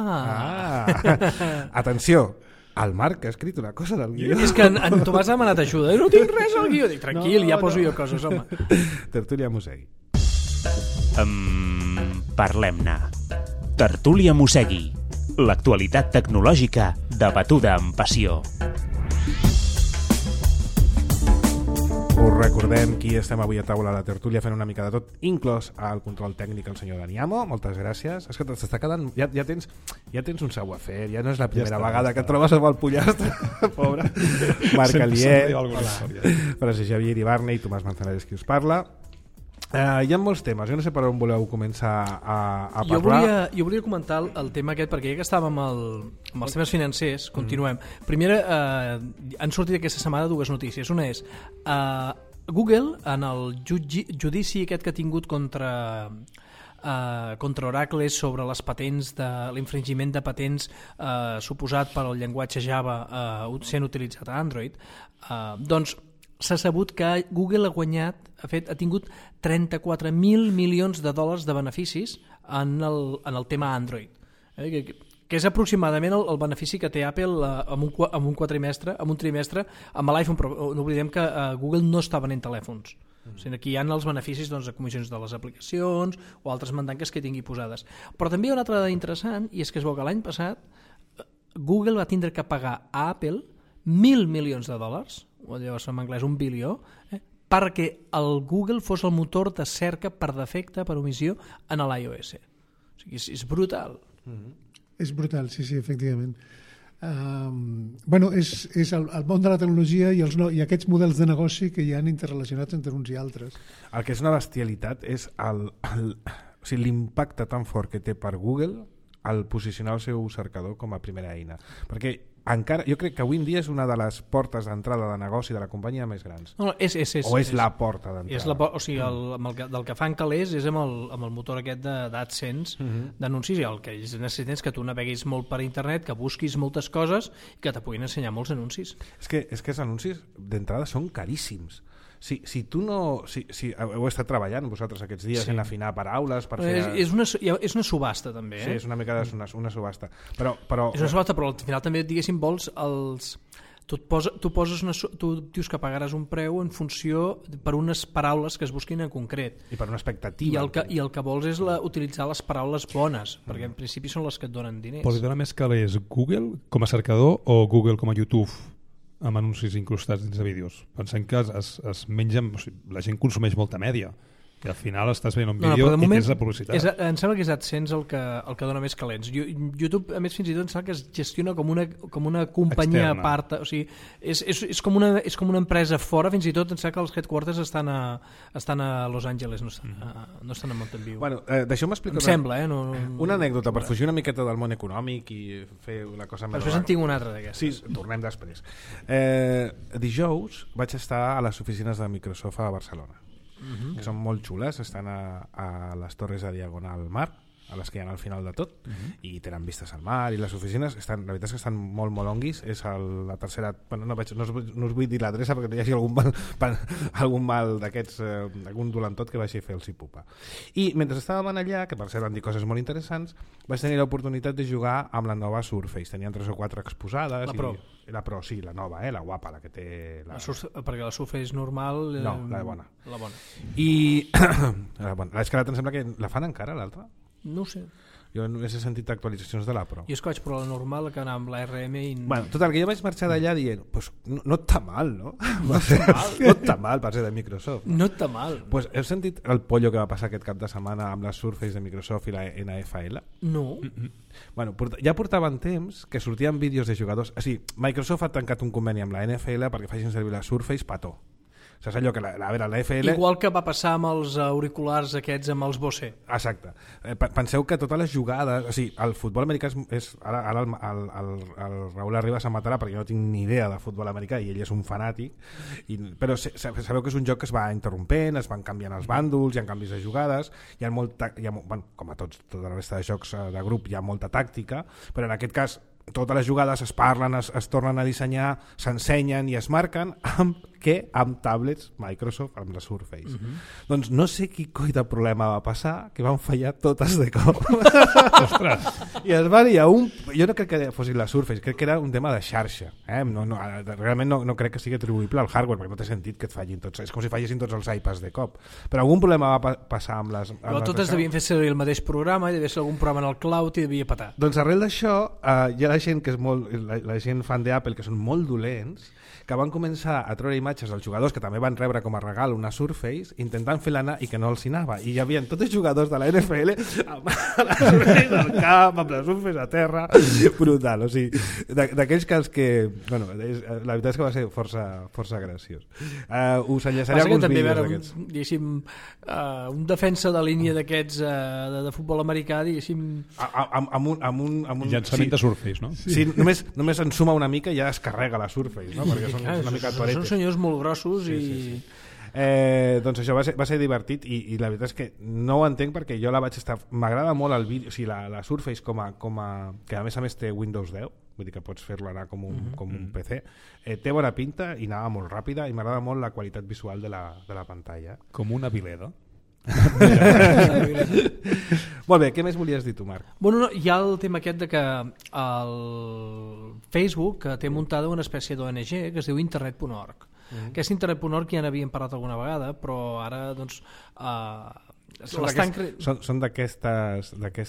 Atenció, el Marc ha escrit una cosa del guió. És que en Tomàs ha demanat ajuda. No tinc res al guió. Dic, tranquil, ja poso jo coses, home. Tertúlia Mossegui. Parlem-ne. Tertúlia Mossegui. L'actualitat tecnològica debatuda amb passió. Us recordem qui estem avui a taula a la tertúlia fent una mica de tot, inclòs al control tècnic el senyor Daniamo. Moltes gràcies. És que t'està quedant... Ja tens un savoir-faire, ja no és la primera vegada que et trobes amb el pollastre. Pobre. Marc Alier, Francesc Xavier Iribarne i Tomàs Manzanares, qui us parla. Hi ha molts temes, jo no sé per on voleu començar a parlar. Jo volia comentar el tema aquest, perquè ja que estàvem amb els temes financers, continuem. Primer, han sortit aquesta setmana dues notícies. Una és Google, en el judici aquest que ha tingut contra Oracle sobre les patents, l'infringiment de patents suposat per al llenguatge Java sent utilitzat a Android, doncs s'ha sabut que Google ha tingut 34.000 milions de dòlars de beneficis en el tema Android, que és aproximadament el benefici que té Apple en un trimestre amb l'iPhone, però no oblidem que Google no està venent telèfons. O sigui, aquí hi ha els beneficis de comissions de les aplicacions o altres mandanques que tingui posades. Però també hi ha una altra dada interessant, i és que es veu que l'any passat Google va tindre que pagar a Apple 1.000 milions de dòlars, o llavors en anglès $1 bilió, perquè el Google fos el motor de cerca per defecte, per omissió, en l'iOS. O sigui, és brutal. És brutal, sí, efectivament. És el món de la tecnologia i aquests models de negoci que hi han interrelacionats entre uns i altres. El que és una bestialitat és l'impacte tan fort que té per Google al posicionar el seu cercador com a primera eina. Perquè encara, jo crec que avui en dia és una de les portes d'entrada de negoci de la companyia més grans. No, és la porta d'entrada. O sigui, del que fan calés és amb el motor aquest d'AdSense, d'anuncis, i el que ells necessiten és que tu naveguis molt per internet, que busquis moltes coses i que te puguin ensenyar molts anuncis. És que els anuncis d'entrada són caríssims. Si tu no... Si heu estat treballant vosaltres aquests dies en afinar paraules... És una subhasta, també. Sí, és una mica una subhasta. Però... És una subhasta, però al final també, diguéssim, vols els... Tu dius que pagaràs un preu en funció per unes paraules que es busquin en concret. I per una expectativa. I el que vols és utilitzar les paraules bones, perquè en principi són les que et donen diners. Però li dona més calés Google com a cercador o Google com a YouTube amb anuncis incrustats dins de vídeos? Pensem que es mengen, o sigui, la gent consumeix molta mèdia i al final estàs veient un vídeo i tens la publicitat. Em sembla que és AdSense el que dona més calents. YouTube, a més, fins i tot em sembla que es gestiona com una companyia a part. O sigui, és com una empresa fora, fins i tot em sembla que els headquarters estan a Los Angeles, no estan a Mountain View. Bueno, deixeu-me explicar una anècdota per fugir una miqueta del món econòmic i fer la cosa més... Després en tinc una altra d'aquestes. Sí, tornem després. Dijous vaig estar a les oficines de Microsoft a Barcelona, que són molt xules, estan a les torres de Diagonal Mar, a les que hi ha al final de tot, i tenen vistes al mar, i les oficines la veritat és que estan molt onguis. És la tercera... Bueno, no us vull dir l'adreça perquè no hi hagi algun mal d'aquests, algun dolentot que vagi a fer el cipupa. I mentre estàvem allà, que per cert van dir coses molt interessants, vaig tenir l'oportunitat de jugar amb la nova Surface. Tenien 3 o 4 exposades. La Pro. La Pro, sí, la nova, la guapa, la que té... Perquè la Surface normal... No, la bona. La bona. I... és que l'altra em sembla que la fan encara, l'altra? No ho sé. Jo no he sentit actualitzacions de la Pro. Jo és que vaig provar la normal, que anava amb la RM i... Bueno, total, que jo vaig marxar d'allà dient pues no està mal, no? No està mal per ser de Microsoft. No està mal. Pues heu sentit el pollo que va passar aquest cap de setmana amb les Surface de Microsoft i la NFL? No. Bueno, ja portaven temps que sortien vídeos de jugadors... O sigui, Microsoft ha tancat un conveni amb la NFL perquè facin servir la Surface petó. Saps allò que la NFL... Igual que va passar amb els auriculars aquests amb els Bose. Exacte. Penseu que totes les jugades... O sigui, el futbol americà és... Ara el Raúl Arribas se'n matarà perquè jo no tinc ni idea de futbol americà i ell és un fanàtic, però sabeu que és un joc que es va interrompent, es van canviant els bàndols, hi ha canvis de jugades, com a tota la resta de jocs de grup hi ha molta tàctica, però en aquest cas totes les jugades es parlen, es tornen a dissenyar, s'ensenyen i es marquen amb tablets Microsoft, amb la Surface. Doncs no sé quin coi de problema va passar, que van fallar totes de cop. I es va dir jo no crec que fossin la Surface, crec que era un tema de xarxa. Realment no crec que sigui atribuïble al hardware, perquè no té sentit que et fallin tots. És com si fallessin tots els iPads de cop. Però algun problema va passar amb les... Totes devien fer servir el mateix programa, hi devia ser algun programa en el cloud i devia petar. Doncs arrel d'això, hi ha la gent que és molt... La gent fan d'Apple, que són molt dolents, que van començar a treure imatges imatges dels jugadors que també van rebre com a regal una Surface intentant fer l'anar i que no els hi anava, i hi havia tots els jugadors de la NFL amb la Surface al cap, amb la Surface a terra, brutal, o sigui, d'aquells que bueno, la veritat és que va ser força graciós. Us enllaçaré alguns vídeos d'aquests. Diguéssim, un defensa de línia d'aquests de futbol americà, diguéssim, amb un llançament de Surface, no? Sí, només en suma una mica i ja es carrega la Surface, no? Perquè són una mica toretes. Són senyors molt grossos i... doncs això va ser divertit i la veritat és que no ho entenc perquè jo la vaig estar... M'agrada molt el vídeo, o sigui, la Surface com a que a més té Windows 10, vull dir que pots fer-la anar com un PC, té bona pinta i anava molt ràpida i m'agrada molt la qualitat visual de la pantalla. Com una vileda. Molt bé, què més volies dir tu, Marc? Bueno, no, hi ha el tema aquest de que el Facebook té muntada una espècie d'ONG que es diu internet.org. Aquest internet.org ja n'havíem parlat alguna vegada, però ara doncs són d'aquestes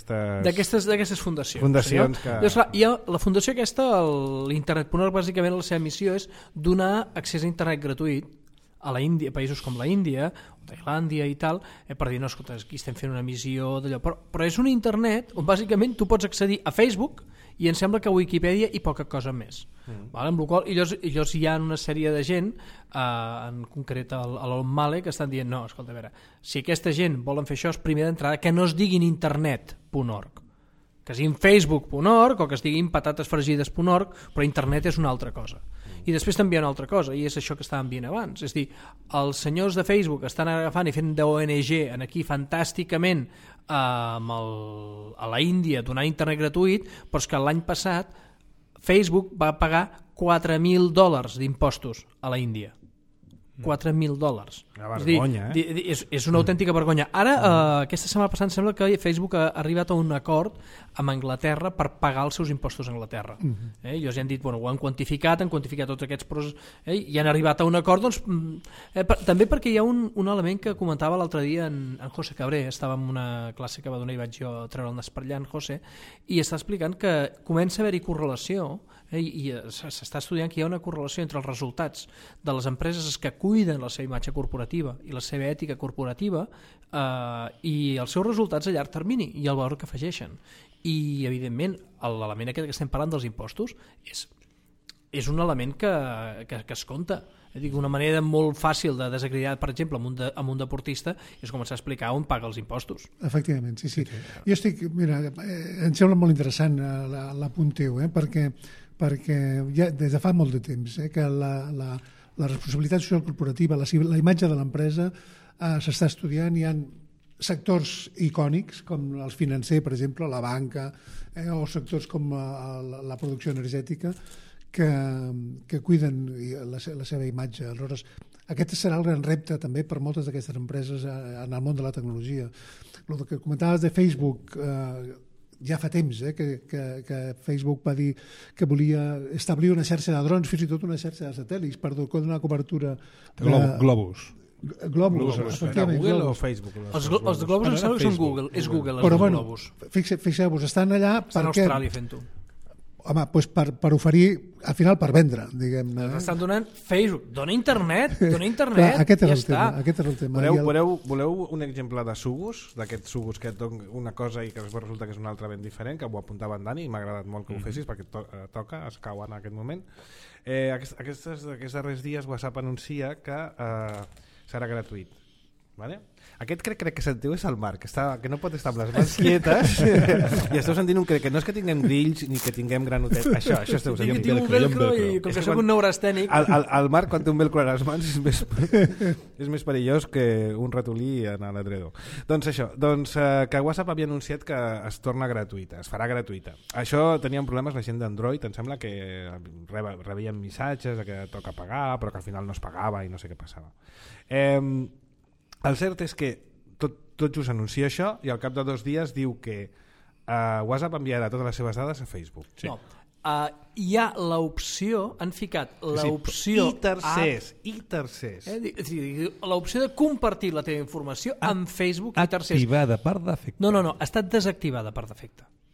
fundacions que... Llavors, clar, hi ha la fundació aquesta, l'internet.org, bàsicament la seva missió és donar accés a internet gratuït a la Índia, països com la Índia o Tailàndia i tal, per dir, no, escolta, aquí estem fent una missió d'allò, però és un internet on bàsicament tu pots accedir a Facebook i em sembla que a Wikipedia i poca cosa més. Vale? Amb la qual cosa, llavors hi ha una sèrie de gent, en concret l'Elon Male, que estan dient, no, escolta, a veure, si aquesta gent volen fer això, és primer d'entrada que no es diguin internet.org, que es diguin facebook.org o que es diguin patatesfregides.org, però internet és una altra cosa. I després també hi ha una altra cosa, i és això que estàvem dient abans, és a dir, els senyors de Facebook estan agafant i fent d'ONG en aquí fantàsticament a la Índia donant internet gratuït, però és que l'any passat Facebook va pagar $4.000 d'impostos a la Índia. $4.000. Una vergonya, és una autèntica vergonya. Ara, aquesta setmana passada, sembla que Facebook ha arribat a un acord amb Anglaterra per pagar els seus impostos a Anglaterra. Ells ja han dit, bueno, ho han quantificat tots aquests pros, i han arribat a un acord, doncs, també perquè hi ha un element que comentava l'altre dia en José Cabré, estava en una classe que va donar i vaig jo treure el nas per allà, en José, i està explicant que comença a haver-hi correlació, i s'està estudiant que hi ha una correlació entre els resultats de les empreses que cuiden la seva imatge corporativa i la seva ètica corporativa i els seus resultats a llarg termini i el valor que afegeixen. I evidentment l'element aquest que estem parlant dels impostos és un element que es compta. Una manera molt fàcil de desacreditar, per exemple, amb un deportista és començar a explicar on paga els impostos. Efectivament, sí. Jo mira, em sembla molt interessant l'apunt teu, perquè ja des de fa molt de temps que la responsabilitat social corporativa, la imatge de l'empresa s'està estudiant. Hi ha sectors icònics com els financers, per exemple, la banca, o sectors com la producció energètica que cuiden la seva imatge. Aleshores, aquest serà el gran repte també per moltes d'aquestes empreses en el món de la tecnologia. El que comentaves de Facebook, ja fa temps que Facebook va dir que volia establir una xarxa de drons, fins i tot una xarxa de satèl·lits per donar cobertura Globus, efectivament. Google o Facebook? Els globus em sembla que són Google, és Google. Però bueno, fixeu-vos, estan allà estan a Austràlia fent-ho. Home, doncs per oferir, al final per vendre, diguem-ne. Estan donant Facebook, dona internet, Clar, aquest és el tema. Voleu un exemple de Sugus, d'aquests Sugus que et donen una cosa i que després resulta que és una altra ben diferent, que ho apuntava en Dani i m'ha agradat molt que ho fessis perquè toca, escau en aquest moment. Aquests darrers dies WhatsApp anuncia que serà gratuït. Vale? Aquest crec que sentiu és el Marc, que no pot estar amb les mans quietes i esteu sentint un crec, que no és que tinguem grills ni que tinguem granotets, això esteu sentint. Tinc un velcro i com que soc un neurastènic. El Marc quan té un velcro a les mans és més perillós que un ratolí en l'adredor. Doncs això, que WhatsApp havia anunciat que es torna gratuïta, es farà gratuïta. Això tenien problemes la gent d'Android, em sembla que rebien missatges que toca pagar però que al final no es pagava i no sé què passava. El cert és que tot just anuncia això i al cap de 2 dies diu que WhatsApp enviarà totes les seves dades a Facebook. Sí. No, hi ha l'opció, han ficat l'opció... I tercers. L'opció de compartir la teva informació amb Facebook i tercers. Activada per defecte. No, ha estat desactivada per defecte.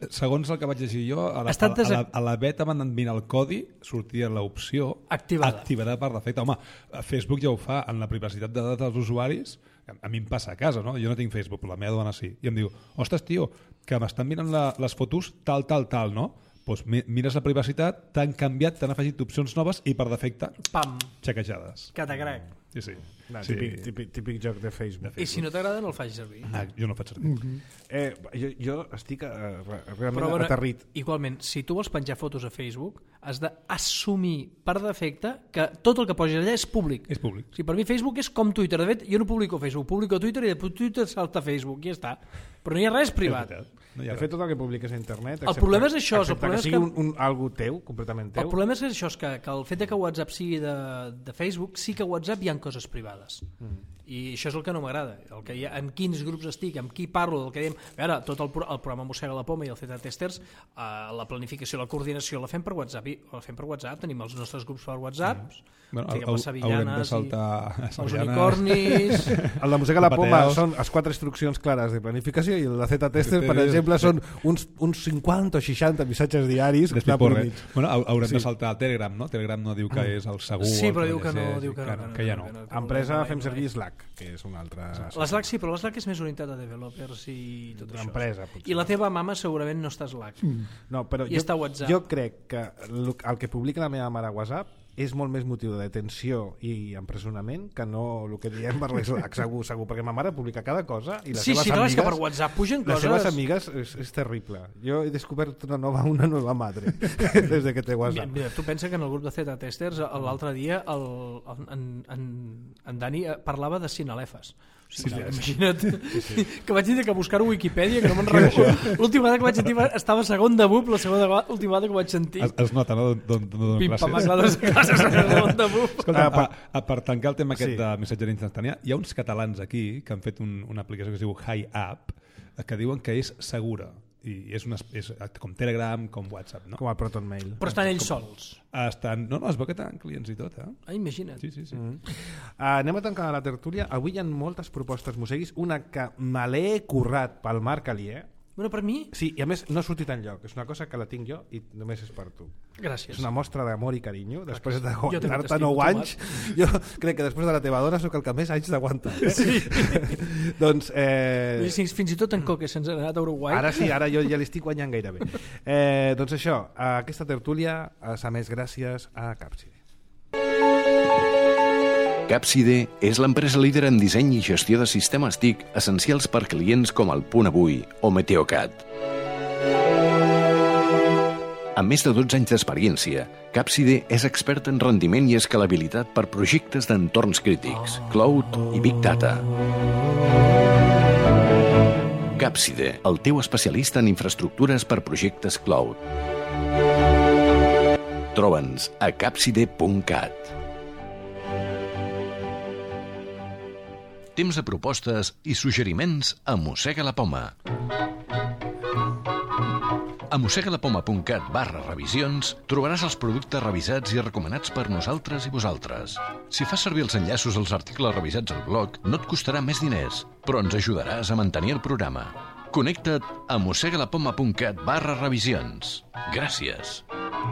segons el que vaig llegir jo, a la beta m'han enviat el codi, sortia l'opció activada per defecte. Home, Facebook ja ho fa, en la privacitat de dades dels usuaris, a mi em passa a casa, no? Jo no tinc Facebook, però la meva dona sí. I em diu, ostres, tio, que m'estan mirant les fotos tal, no? Doncs mires la privacitat, t'han canviat, t'han afegit opcions noves i per defecte, pam, xequejades. Que t'agrec. Sí. Típic joc de Facebook. I si no t'agrada no el faig servir. Jo no el faig servir. Jo estic realment aterrit. Igualment, si tu vols penjar fotos a Facebook, has d'assumir per defecte que tot el que posis allà és públic. És públic. O sigui, per mi Facebook és com Twitter. De fet, jo no publico a Facebook, publico a Twitter i després Twitter salta a Facebook i ja està. Però no hi ha res privat. De fet, tot el que publiques a internet... El problema és això. Excepte que sigui algo teu, completament teu. El problema és això, que el fet que WhatsApp sigui de Facebook, sí que a WhatsApp hi ha coses privades. I això és el que no m'agrada. Amb quins grups estic, amb qui parlo, del que diem... A veure, tot el programa Mossega la Poma i el Zeta Testers, la planificació, la coordinació la fem per WhatsApp. Tenim els nostres grups per WhatsApp, les sevillanes, els unicornis... El de Mossega la Poma són les 4 instruccions clares de planificació i el de Zeta Testers, per exemple, són uns 50 o 60 missatges diaris. Haurem de saltar a Telegram, no? Telegram no diu que és el segur. Sí, però diu que no. Que ja no. Empresa fem servir Slack, que és una altra... L'Slack sí, però l'Slack és més orientat a developers i tot això. L'empresa, I la teva mama segurament no està a Slack. No, però està a WhatsApp. Jo crec que el que publica la meva mare a WhatsApp és molt més motiu de detenció i empresonament que no el que diem per l'Slack, segur, perquè ma mare publica cada cosa i les seves amigues... Sí, que per WhatsApp pugen coses... Les seves amigues és terrible. Jo he descobert una nova madre des que té WhatsApp. Mira, tu pensa que en el grup de Zeta Testers l'altre dia en Dani parlava de cinelefes. Imagina't que vaig dir que buscar a Wikipedia, que no me'n recordo. L'última vegada que vaig sentir estava segon de BUP, la segona última vegada que vaig sentir. Es nota, no? Classes segon de BUP. Escolta, per tancar el tema aquest de missatgeria instantània, hi ha uns catalans aquí que han fet una aplicació que es diu Hi App, que diuen que és segura. I és com Telegram, com WhatsApp, no? Com el Proton Mail. Però estan ells sols. No, es veu que tenen clients i tot, imagina't. Sí. Anem a tancar la tertúlia. Avui hi ha moltes propostes musseguis, una que me l'he currat pel Marc Alier. Bueno, per mi... Sí, i a més no ha sortit enlloc, és una cosa que la tinc jo i només és per tu. Gràcies. És una mostra d'amor i carinyo, després d'aguantar-te 9 anys. Jo crec que després de la teva dona sóc el que més anys d'aguantar. Sí. Doncs... Fins i tot en Coque se'ns ha anat a Uruguai. Ara sí, ara jo ja l'estic guanyant gairebé. Doncs això, aquesta tertúlia s'ha més gràcies a Capside. Capside és l'empresa líder en disseny i gestió de sistemes TIC essencials per clients com el Punt Avui o Meteocat. Amb més de 12 anys d'experiència, Capside és expert en rendiment i escalabilitat per projectes d'entorns crítics, cloud i big data. Capside, el teu especialista en infraestructures per projectes cloud. Troba'ns a capside.cat. Temps de propostes i suggeriments a Mossega la Poma. A mossegalapoma.cat/revisions trobaràs els productes revisats i recomanats per nosaltres i vosaltres. Si fas servir els enllaços als articles revisats al blog, no et costarà més diners, però ens ajudaràs a mantenir el programa. Connecta't a mossegalapoma.cat/revisions. Gràcies.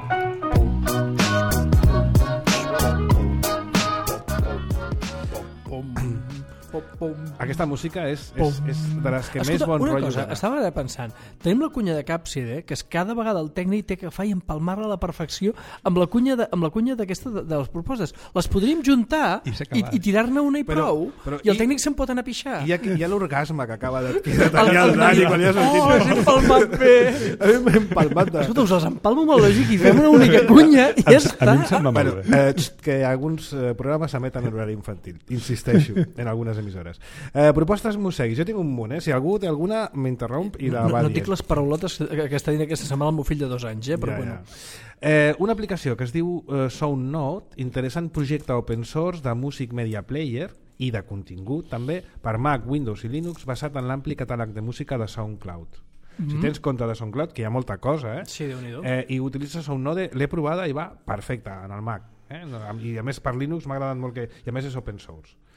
Aquesta música és de les que més bon rotllo dona. Estava pensant, tenim la cunya de Capside, que és cada vegada el tècnic té que agafar i empalmar-la a la perfecció amb la cunya d'aquesta de les propostes. Les podríem juntar i tirar-ne una i prou, i el tècnic se'n pot anar a pixar. Hi ha l'orgasme que acaba de tenir el Dani quan ja ha sortit. Has empalmat bé. A mi m'he empalmat. Escolta, us els empalmo amb el lògic i fem una única cunya i ja està. A mi em sembla molt bé. Que alguns programes s'emeten en horari infantil, insisteixo, en algunes emissores. Propostes musseguis, jo tinc un munt, si algú té alguna m'interromp i la va dient. No dic les paraulotes que està dient aquesta setmana el meu fill de 2 anys, però bueno. Una aplicació que es diu SoundNote, interessant projecte open source de Music Media Player i de contingut també per Mac, Windows i Linux basat en l'ampli catàleg de música de SoundCloud. Si tens compte de SoundCloud, que hi ha molta cosa, sí, Déu-n'hi-do. I utilitzes SoundNote, l'he provada i va perfecta en el Mac. I a més per Linux m'ha agradat molt i a més és open source.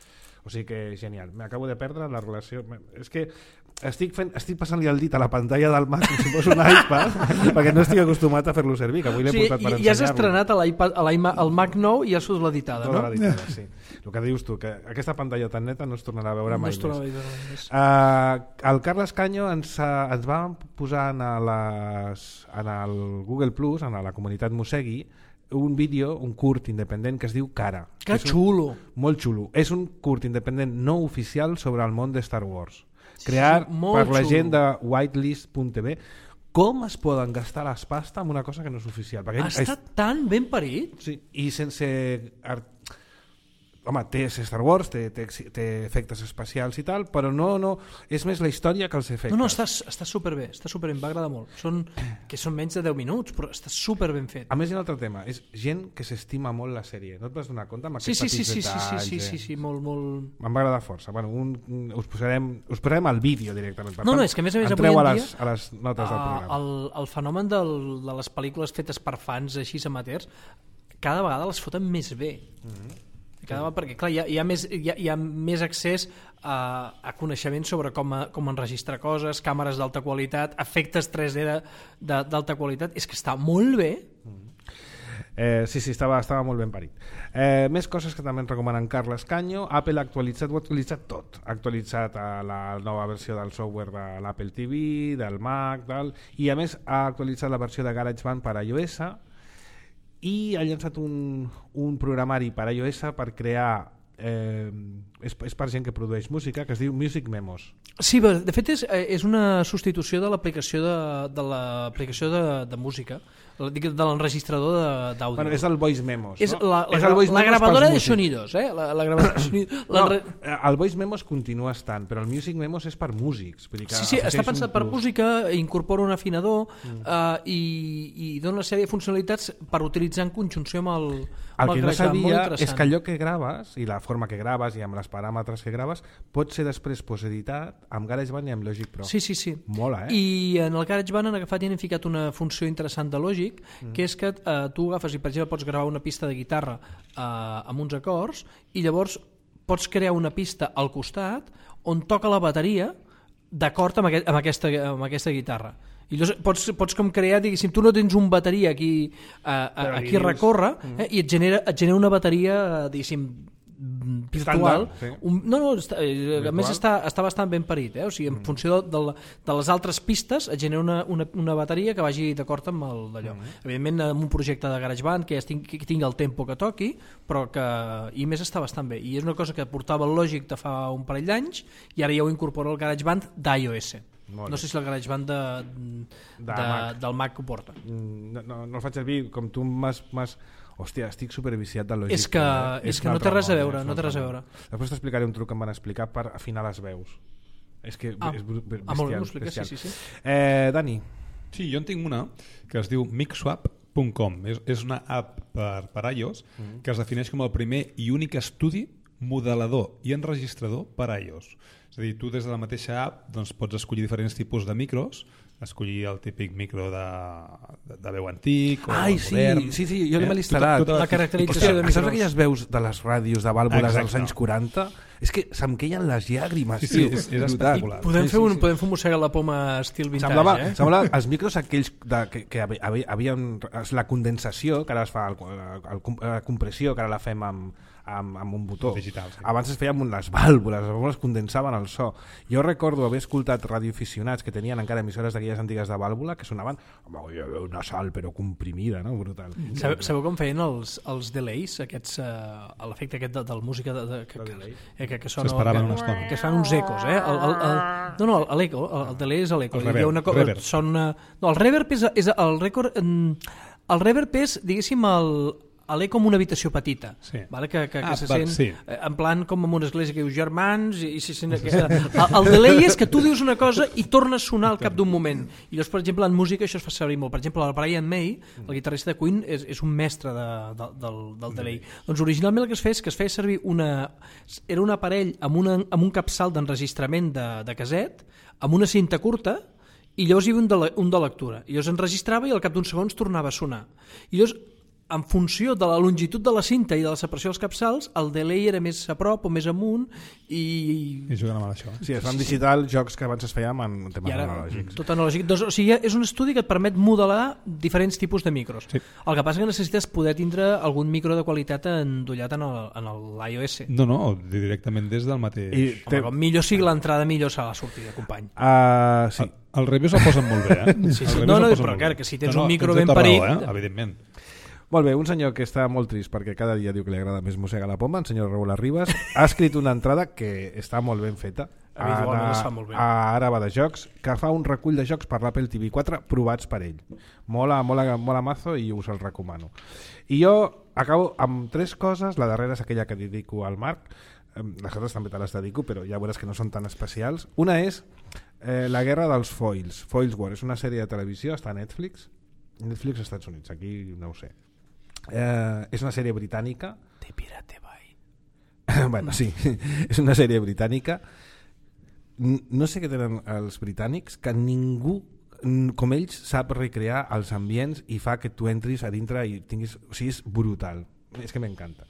O sigui que genial. M'acabo de perdre la relació. És que estic passant-li el dit a la pantalla del Mac com si fos un iPad perquè no estic acostumat a fer-lo servir, que avui l'he portat per ensenyar-lo. I has estrenat el Mac nou i has fot l'editada, no? L'editada, sí. El que dius tu, que aquesta pantalla tan neta no es tornarà a veure mai més. El Carles Canyo ens va posar en el Google Plus, en la comunitat Mosegui, un vídeo, un curt independent que es diu Cara. Que xulo! Molt xulo. És un curt independent no oficial sobre el món de Star Wars. Creat per la gent de whitelist.tv. Com es poden gastar les pasta amb una cosa que no és oficial? Està tan ben parit? Sí, i sense... Home, té Star Wars, té efectes especials i tal, però no, és més la història que els efectes. No, està superbé, em va agradar molt. Són menys de 10 minuts, però està superben fet. A més, hi ha un altre tema, és gent que s'estima molt la sèrie. No et vas donar compte amb aquests petits detalls? Sí, molt. Me'n va agradar força. Bueno, us posarem el vídeo directament. No, és que a més avui en dia... a les notes del programa. El fenomen de les pel·lícules fetes per fans així amateurs, cada vegada les foten més bé. Perquè clar, hi ha més accés a coneixement sobre com enregistrar coses, càmeres d'alta qualitat, efectes 3D d'alta qualitat. És que està molt bé. Sí, estava molt ben parit. Més coses que també ens recomanen Carles Canyo. Apple ha actualitzat tot. Ha actualitzat la nova versió del software de l'Apple TV, del Mac, i a més ha actualitzat la versió de GarageBand per a iOS, i ha llançat un programari per a iOS per crear és per gent que produeix música, que es diu Music Memos. Sí, de fet és una substitució de l'aplicació de música, de l'enregistrador d'àudio. Bueno, és el Voice Memos, és no? La gravadora de sonidos, la gravadora de sonidos. El Voice Memos continua estant, però el Music Memos és per músics. Sí, està pensat per música, incorpora un afinador i dona una sèrie de funcionalitats per utilitzar en conjunció amb el que no sabia és que allò que graves i la forma que graves i amb els paràmetres que graves pot ser després editat amb GarageBand i amb Logic Pro. Sí. Mola, I en el GarageBand han agafat i han ficat una funció interessant de Logic, que és que tu agafes i per exemple pots gravar una pista de guitarra amb uns acords i llavors pots crear una pista al costat on toca la bateria d'acord amb aquesta guitarra. I llavors pots com crear, diguéssim, tu no tens un bateria aquí recorre i et genera una bateria, diguéssim, virtual. A més està bastant ben parit, o sigui, en funció de les altres pistes et genera una bateria que vagi d'acord amb el d'allò. Evidentment amb un projecte de GarageBand que tingui el tempo que toqui, però que i més està bastant bé, i és una cosa que portava el Logic de fa un parell d'anys i ara ja ho incorpora el GarageBand d'iOS. No sé si el GarageBand del Mac ho porta. No el faig servir, com tu m'has... Hòstia, estic superviciat del Logic. És que no té res a veure, Després t'explicaré un truc que em van explicar per afinar les veus. És que és bestial. Sí. Dani. Sí, jo en tinc una que es diu Mixswap.com. És una app per iOS que es defineix com el primer i únic estudi, modelador i enregistrador per iOS. És a dir, tu des de la mateixa app pots escollir diferents tipus de micros, escollir el típic micro de veu antic o modern. Sí, jo l'he instal·lat. La caracterització de micros. Saps aquelles veus de les ràdios de vàlvules dels anys 40? És que se'm queien les llàgrimes. Sí, és espectacular. Podem fer un mossega la poma estil vintage. Semblava els micros aquells que havien la condensació, que ara es fa la compressió, que ara la fem amb un botó. Digital, sí. Abans es feia amb les vàlvules condensaven el so. Jo recordo haver escoltat radioaficionats que tenien encara emissores d'aquelles antigues de vàlvula que sonaven amb una sal però comprimida, no? Brutal. Sabeu com feien els delays, aquests, l'efecte aquest de la música que sona, s'esperaven una estona, que es fan uns ecos, l'eco, el delay és l'eco. El reverb és el reverb és, diguéssim, l'eco en una habitació petita, que se sent en plan com en una església que dius germans i se sent el delay és que tu dius una cosa i torna a sonar al cap d'un moment, i llavors per exemple en música això es fa servir molt. Per exemple el Brian May, el guitarrista de Queen, és un mestre del delay. Doncs originalment el que es feia és que es feia servir era un aparell amb un capçal d'enregistrament de caset amb una cinta curta i llavors hi havia un de lectura i llavors enregistrava i al cap d'uns segons tornava a sonar, i llavors en funció de la longitud de la cinta i de la separació dels capçals, el delay era més a prop o més amunt i juguen amb això. Sí, es fan digital jocs que abans es feien en temes analògics. Tot analògic. O sigui, és un estudi que et permet modelar diferents tipus de micros. Sí. El que passa que necessites poder tindre algun micro de qualitat endollat en l'iOS. No, directament des del mateix. Com millor sigui l'entrada, millor serà la sortida, company. Sí. El reviews el posen molt bé, Sí. No, però clar, que si tens un micro ben parit... Evidentment. Molt bé, un senyor que està molt trist perquè cada dia diu que li agrada més Mossega la Poma, el senyor Raúl Arribas, ha escrit una entrada que està molt ben feta a Ara va de jocs, que fa un recull de jocs per l'Apple TV 4 provats per ell. Mola mazo i us el recomano. I jo acabo amb 3 coses. La darrera és aquella que dedico al Marc, les altres també te les dedico, però ja veuràs que no són tan especials. Una és La guerra dels foils. Foils War és una sèrie de televisió, està a Netflix als Estats Units, aquí no ho sé. És una sèrie britànica de Pirate Bay. Bueno, sí, és una sèrie britànica. No sé què tenen els britànics, que ningú com ells sap recrear els ambients i fa que tu entris a dintre i tinguis... O sigui, és brutal. És que m'encanta.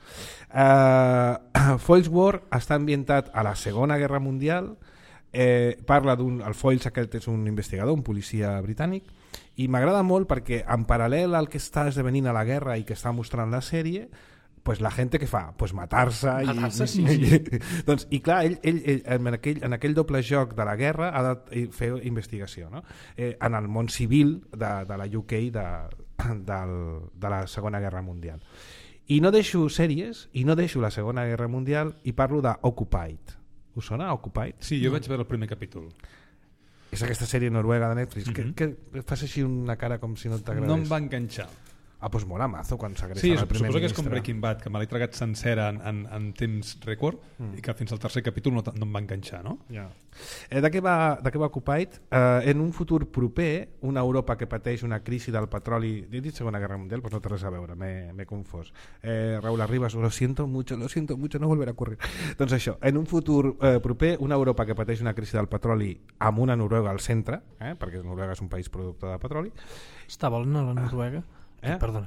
Foils War està ambientat a la Segona Guerra Mundial. Parla el Foils aquest és un investigador, un policia britànic, i m'agrada molt perquè en paral·lel al que està esdevenint a la guerra i que està mostrant la sèrie, pues la gent que fa? Pues matar-se. Sí. Doncs, i clar, ell en aquell doble joc de la guerra ha de fer investigació, no? En el món civil de la UK de la Segona Guerra Mundial. I no deixo sèries, i no deixo la Segona Guerra Mundial, i parlo d'Occupied. Us sona, Occupied? Sí, jo vaig veure el primer capítol. És aquesta sèrie noruega de Netflix que fas així una cara com si no t'agradés. No em va enganxar. Pues mola mazo quan s'agressa el primer ministre. Suposo que és com Breaking Bad, que me l'he tragat sencera en temps rècord i que fins al tercer capítol no em va enganxar, no? Yeah. De què va Occupied? En un futur proper, una Europa que pateix una crisi del petroli, he dit Segona Guerra Mundial, pues no té res a veure, m'he confós. Raúl Arribas, lo siento mucho, no volverà a ocurrir. Doncs això, en un futur proper, una Europa que pateix una crisi del petroli amb una Noruega al centre, perquè Noruega és un país productor de petroli. Està volent a la Noruega? Perdona.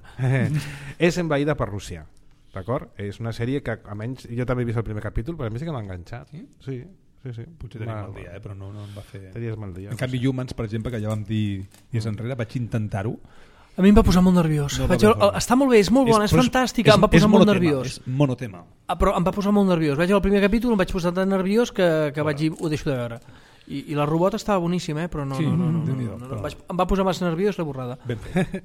És envaïda per Rússia, d'acord? És una sèrie que almenys jo també he vist el primer capítol, però a mi sí que m'ha enganxat. Sí. Potser tenia mal dia, però no em va fer... Tenies mal dia. En canvi, Humans, per exemple, que ja vam dir dies enrere, vaig intentar-ho. A mi em va posar molt nerviós. Està molt bé, és molt bona, és fantàstica, em va posar molt nerviós. És monotema. Però em va posar molt nerviós. Vaig al primer capítol, em vaig posar tan nerviós que vaig dir, ho deixo de veure. I la robot estava boníssima, però no. Em va posar massa nerviós la borrada. Ben fet.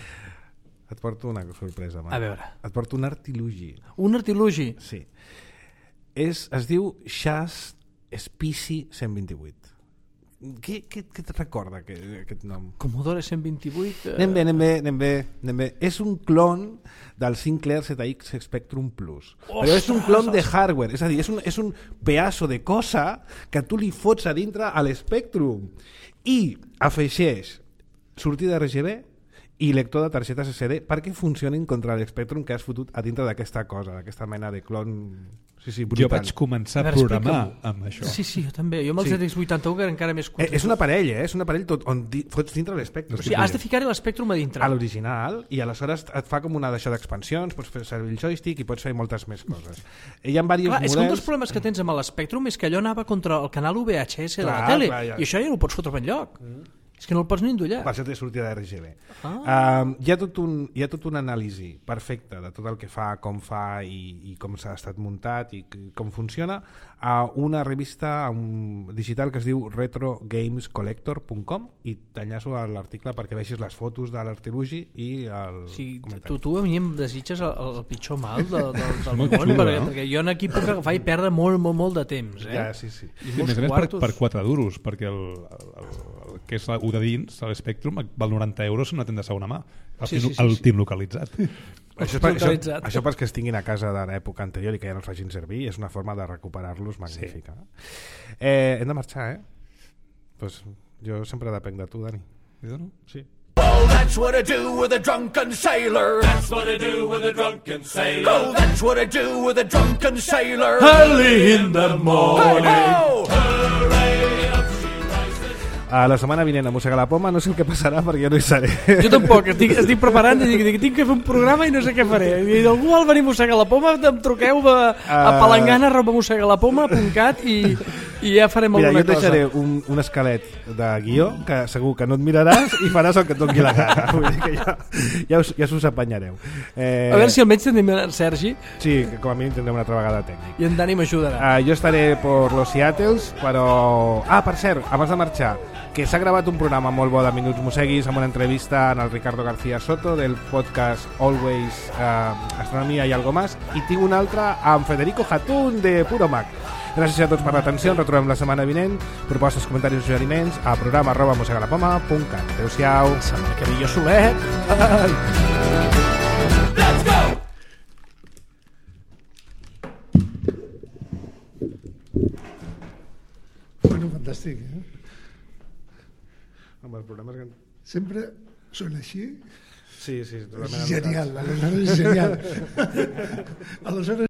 Et porto una sorpresa, Marc. A veure. Et porto un artilugi. Un artilugi? Sí. Es diu Shas Spici 128. Què et recorda aquest nom? Commodore 128? Anem bé. És un clon del Sinclair ZX Spectrum Plus. Però és un clon de hardware. És a dir, és un pedaço de cosa que tu li fots a dintre a l'Spectrum. I afegeix sortida RGB i lector de targetes SD perquè funcionin contra l'Spectrum que has fotut a dintre d'aquesta cosa, d'aquesta mena de clon brutal. Jo vaig començar a programar amb això. Sí, jo també. Jo amb el ZX81 que era encara més curta. És un aparell, és un aparell tot on fots dintre l'Spectrum. O sigui, has de ficar-hi l'Spectrum a dintre. A l'original, i aleshores et fa com una d'això d'expansions, pots fer servir el joystick i pots fer moltes més coses. Hi ha diversos models... És que un dels problemes que tens amb l'Spectrum és que allò anava contra el canal VHS de la tele, i això ja no ho pots fotre per enlloc. És que no el pots ni endollar. Per això té sortida de RGB. Hi ha tot un anàlisi perfecte de tot el que fa, com fa i com s'ha estat muntat i com funciona a una revista digital que es diu retrogamescollector.com i t'enllaço a l'article perquè vegis les fotos de l'artilugi i el comentari. Tu a mi em desitges el pitjor mal del món, perquè jo aquí puc agafar i perdre molt de temps. Sí. I a més per 4 duros, perquè el que és el de dins, l'Spectrum, val 90 euros en una tenda de segona mà. El team localitzat. Això perquè es tinguin a casa de l'època anterior i que ja no els facin servir és una forma de recuperar-los magnífica. Hem de marxar, pues jo sempre depenc de tu, Dani. Sí. Oh, that's what I do with a drunken sailor. That's what I do with a drunken sailor. Oh, that's what I do with a drunken sailor. Early in the morning. Hooray! La setmana vinent a Mossega la Poma, no sé el que passarà perquè jo no hi seré. Jo tampoc, estic preparant i dic, tinc que fer un programa i no sé què faré. I algú vol venir a Mossega la Poma, em truqueu a palangana@mossegalaPoma.cat i ja farem alguna cosa. Mira, jo et deixaré un esquelet de guió que segur que no et miraràs i faràs el que et doni la gana. Vull dir que ja us apanyareu. A veure si almenys tenim el Sergi. Sí, que com a mínim tindrem una altra vegada tècnic. I en Dani m'ajudarà. Jo estaré per los Seattles, però... per cert, abans de marxar, que s'ha gravat un programa molt bo de Minuts Mosseguis amb una entrevista en el Ricardo García Soto del podcast Always Astronomia i Algo Más, i tinc un altre amb Federico Jatún de Puro Mac. Gràcies a tots per l'atenció, ens retrobem la setmana vinent. Propostes, comentaris o suggeriments a programa@mossegalapoma.cat. Adéu-siau. Sembla que vi jo solet. Let's go! Bueno, fantàstic, Amb els programes que... Sempre són així? Sí, totalment. Genial, aleshores és genial. Aleshores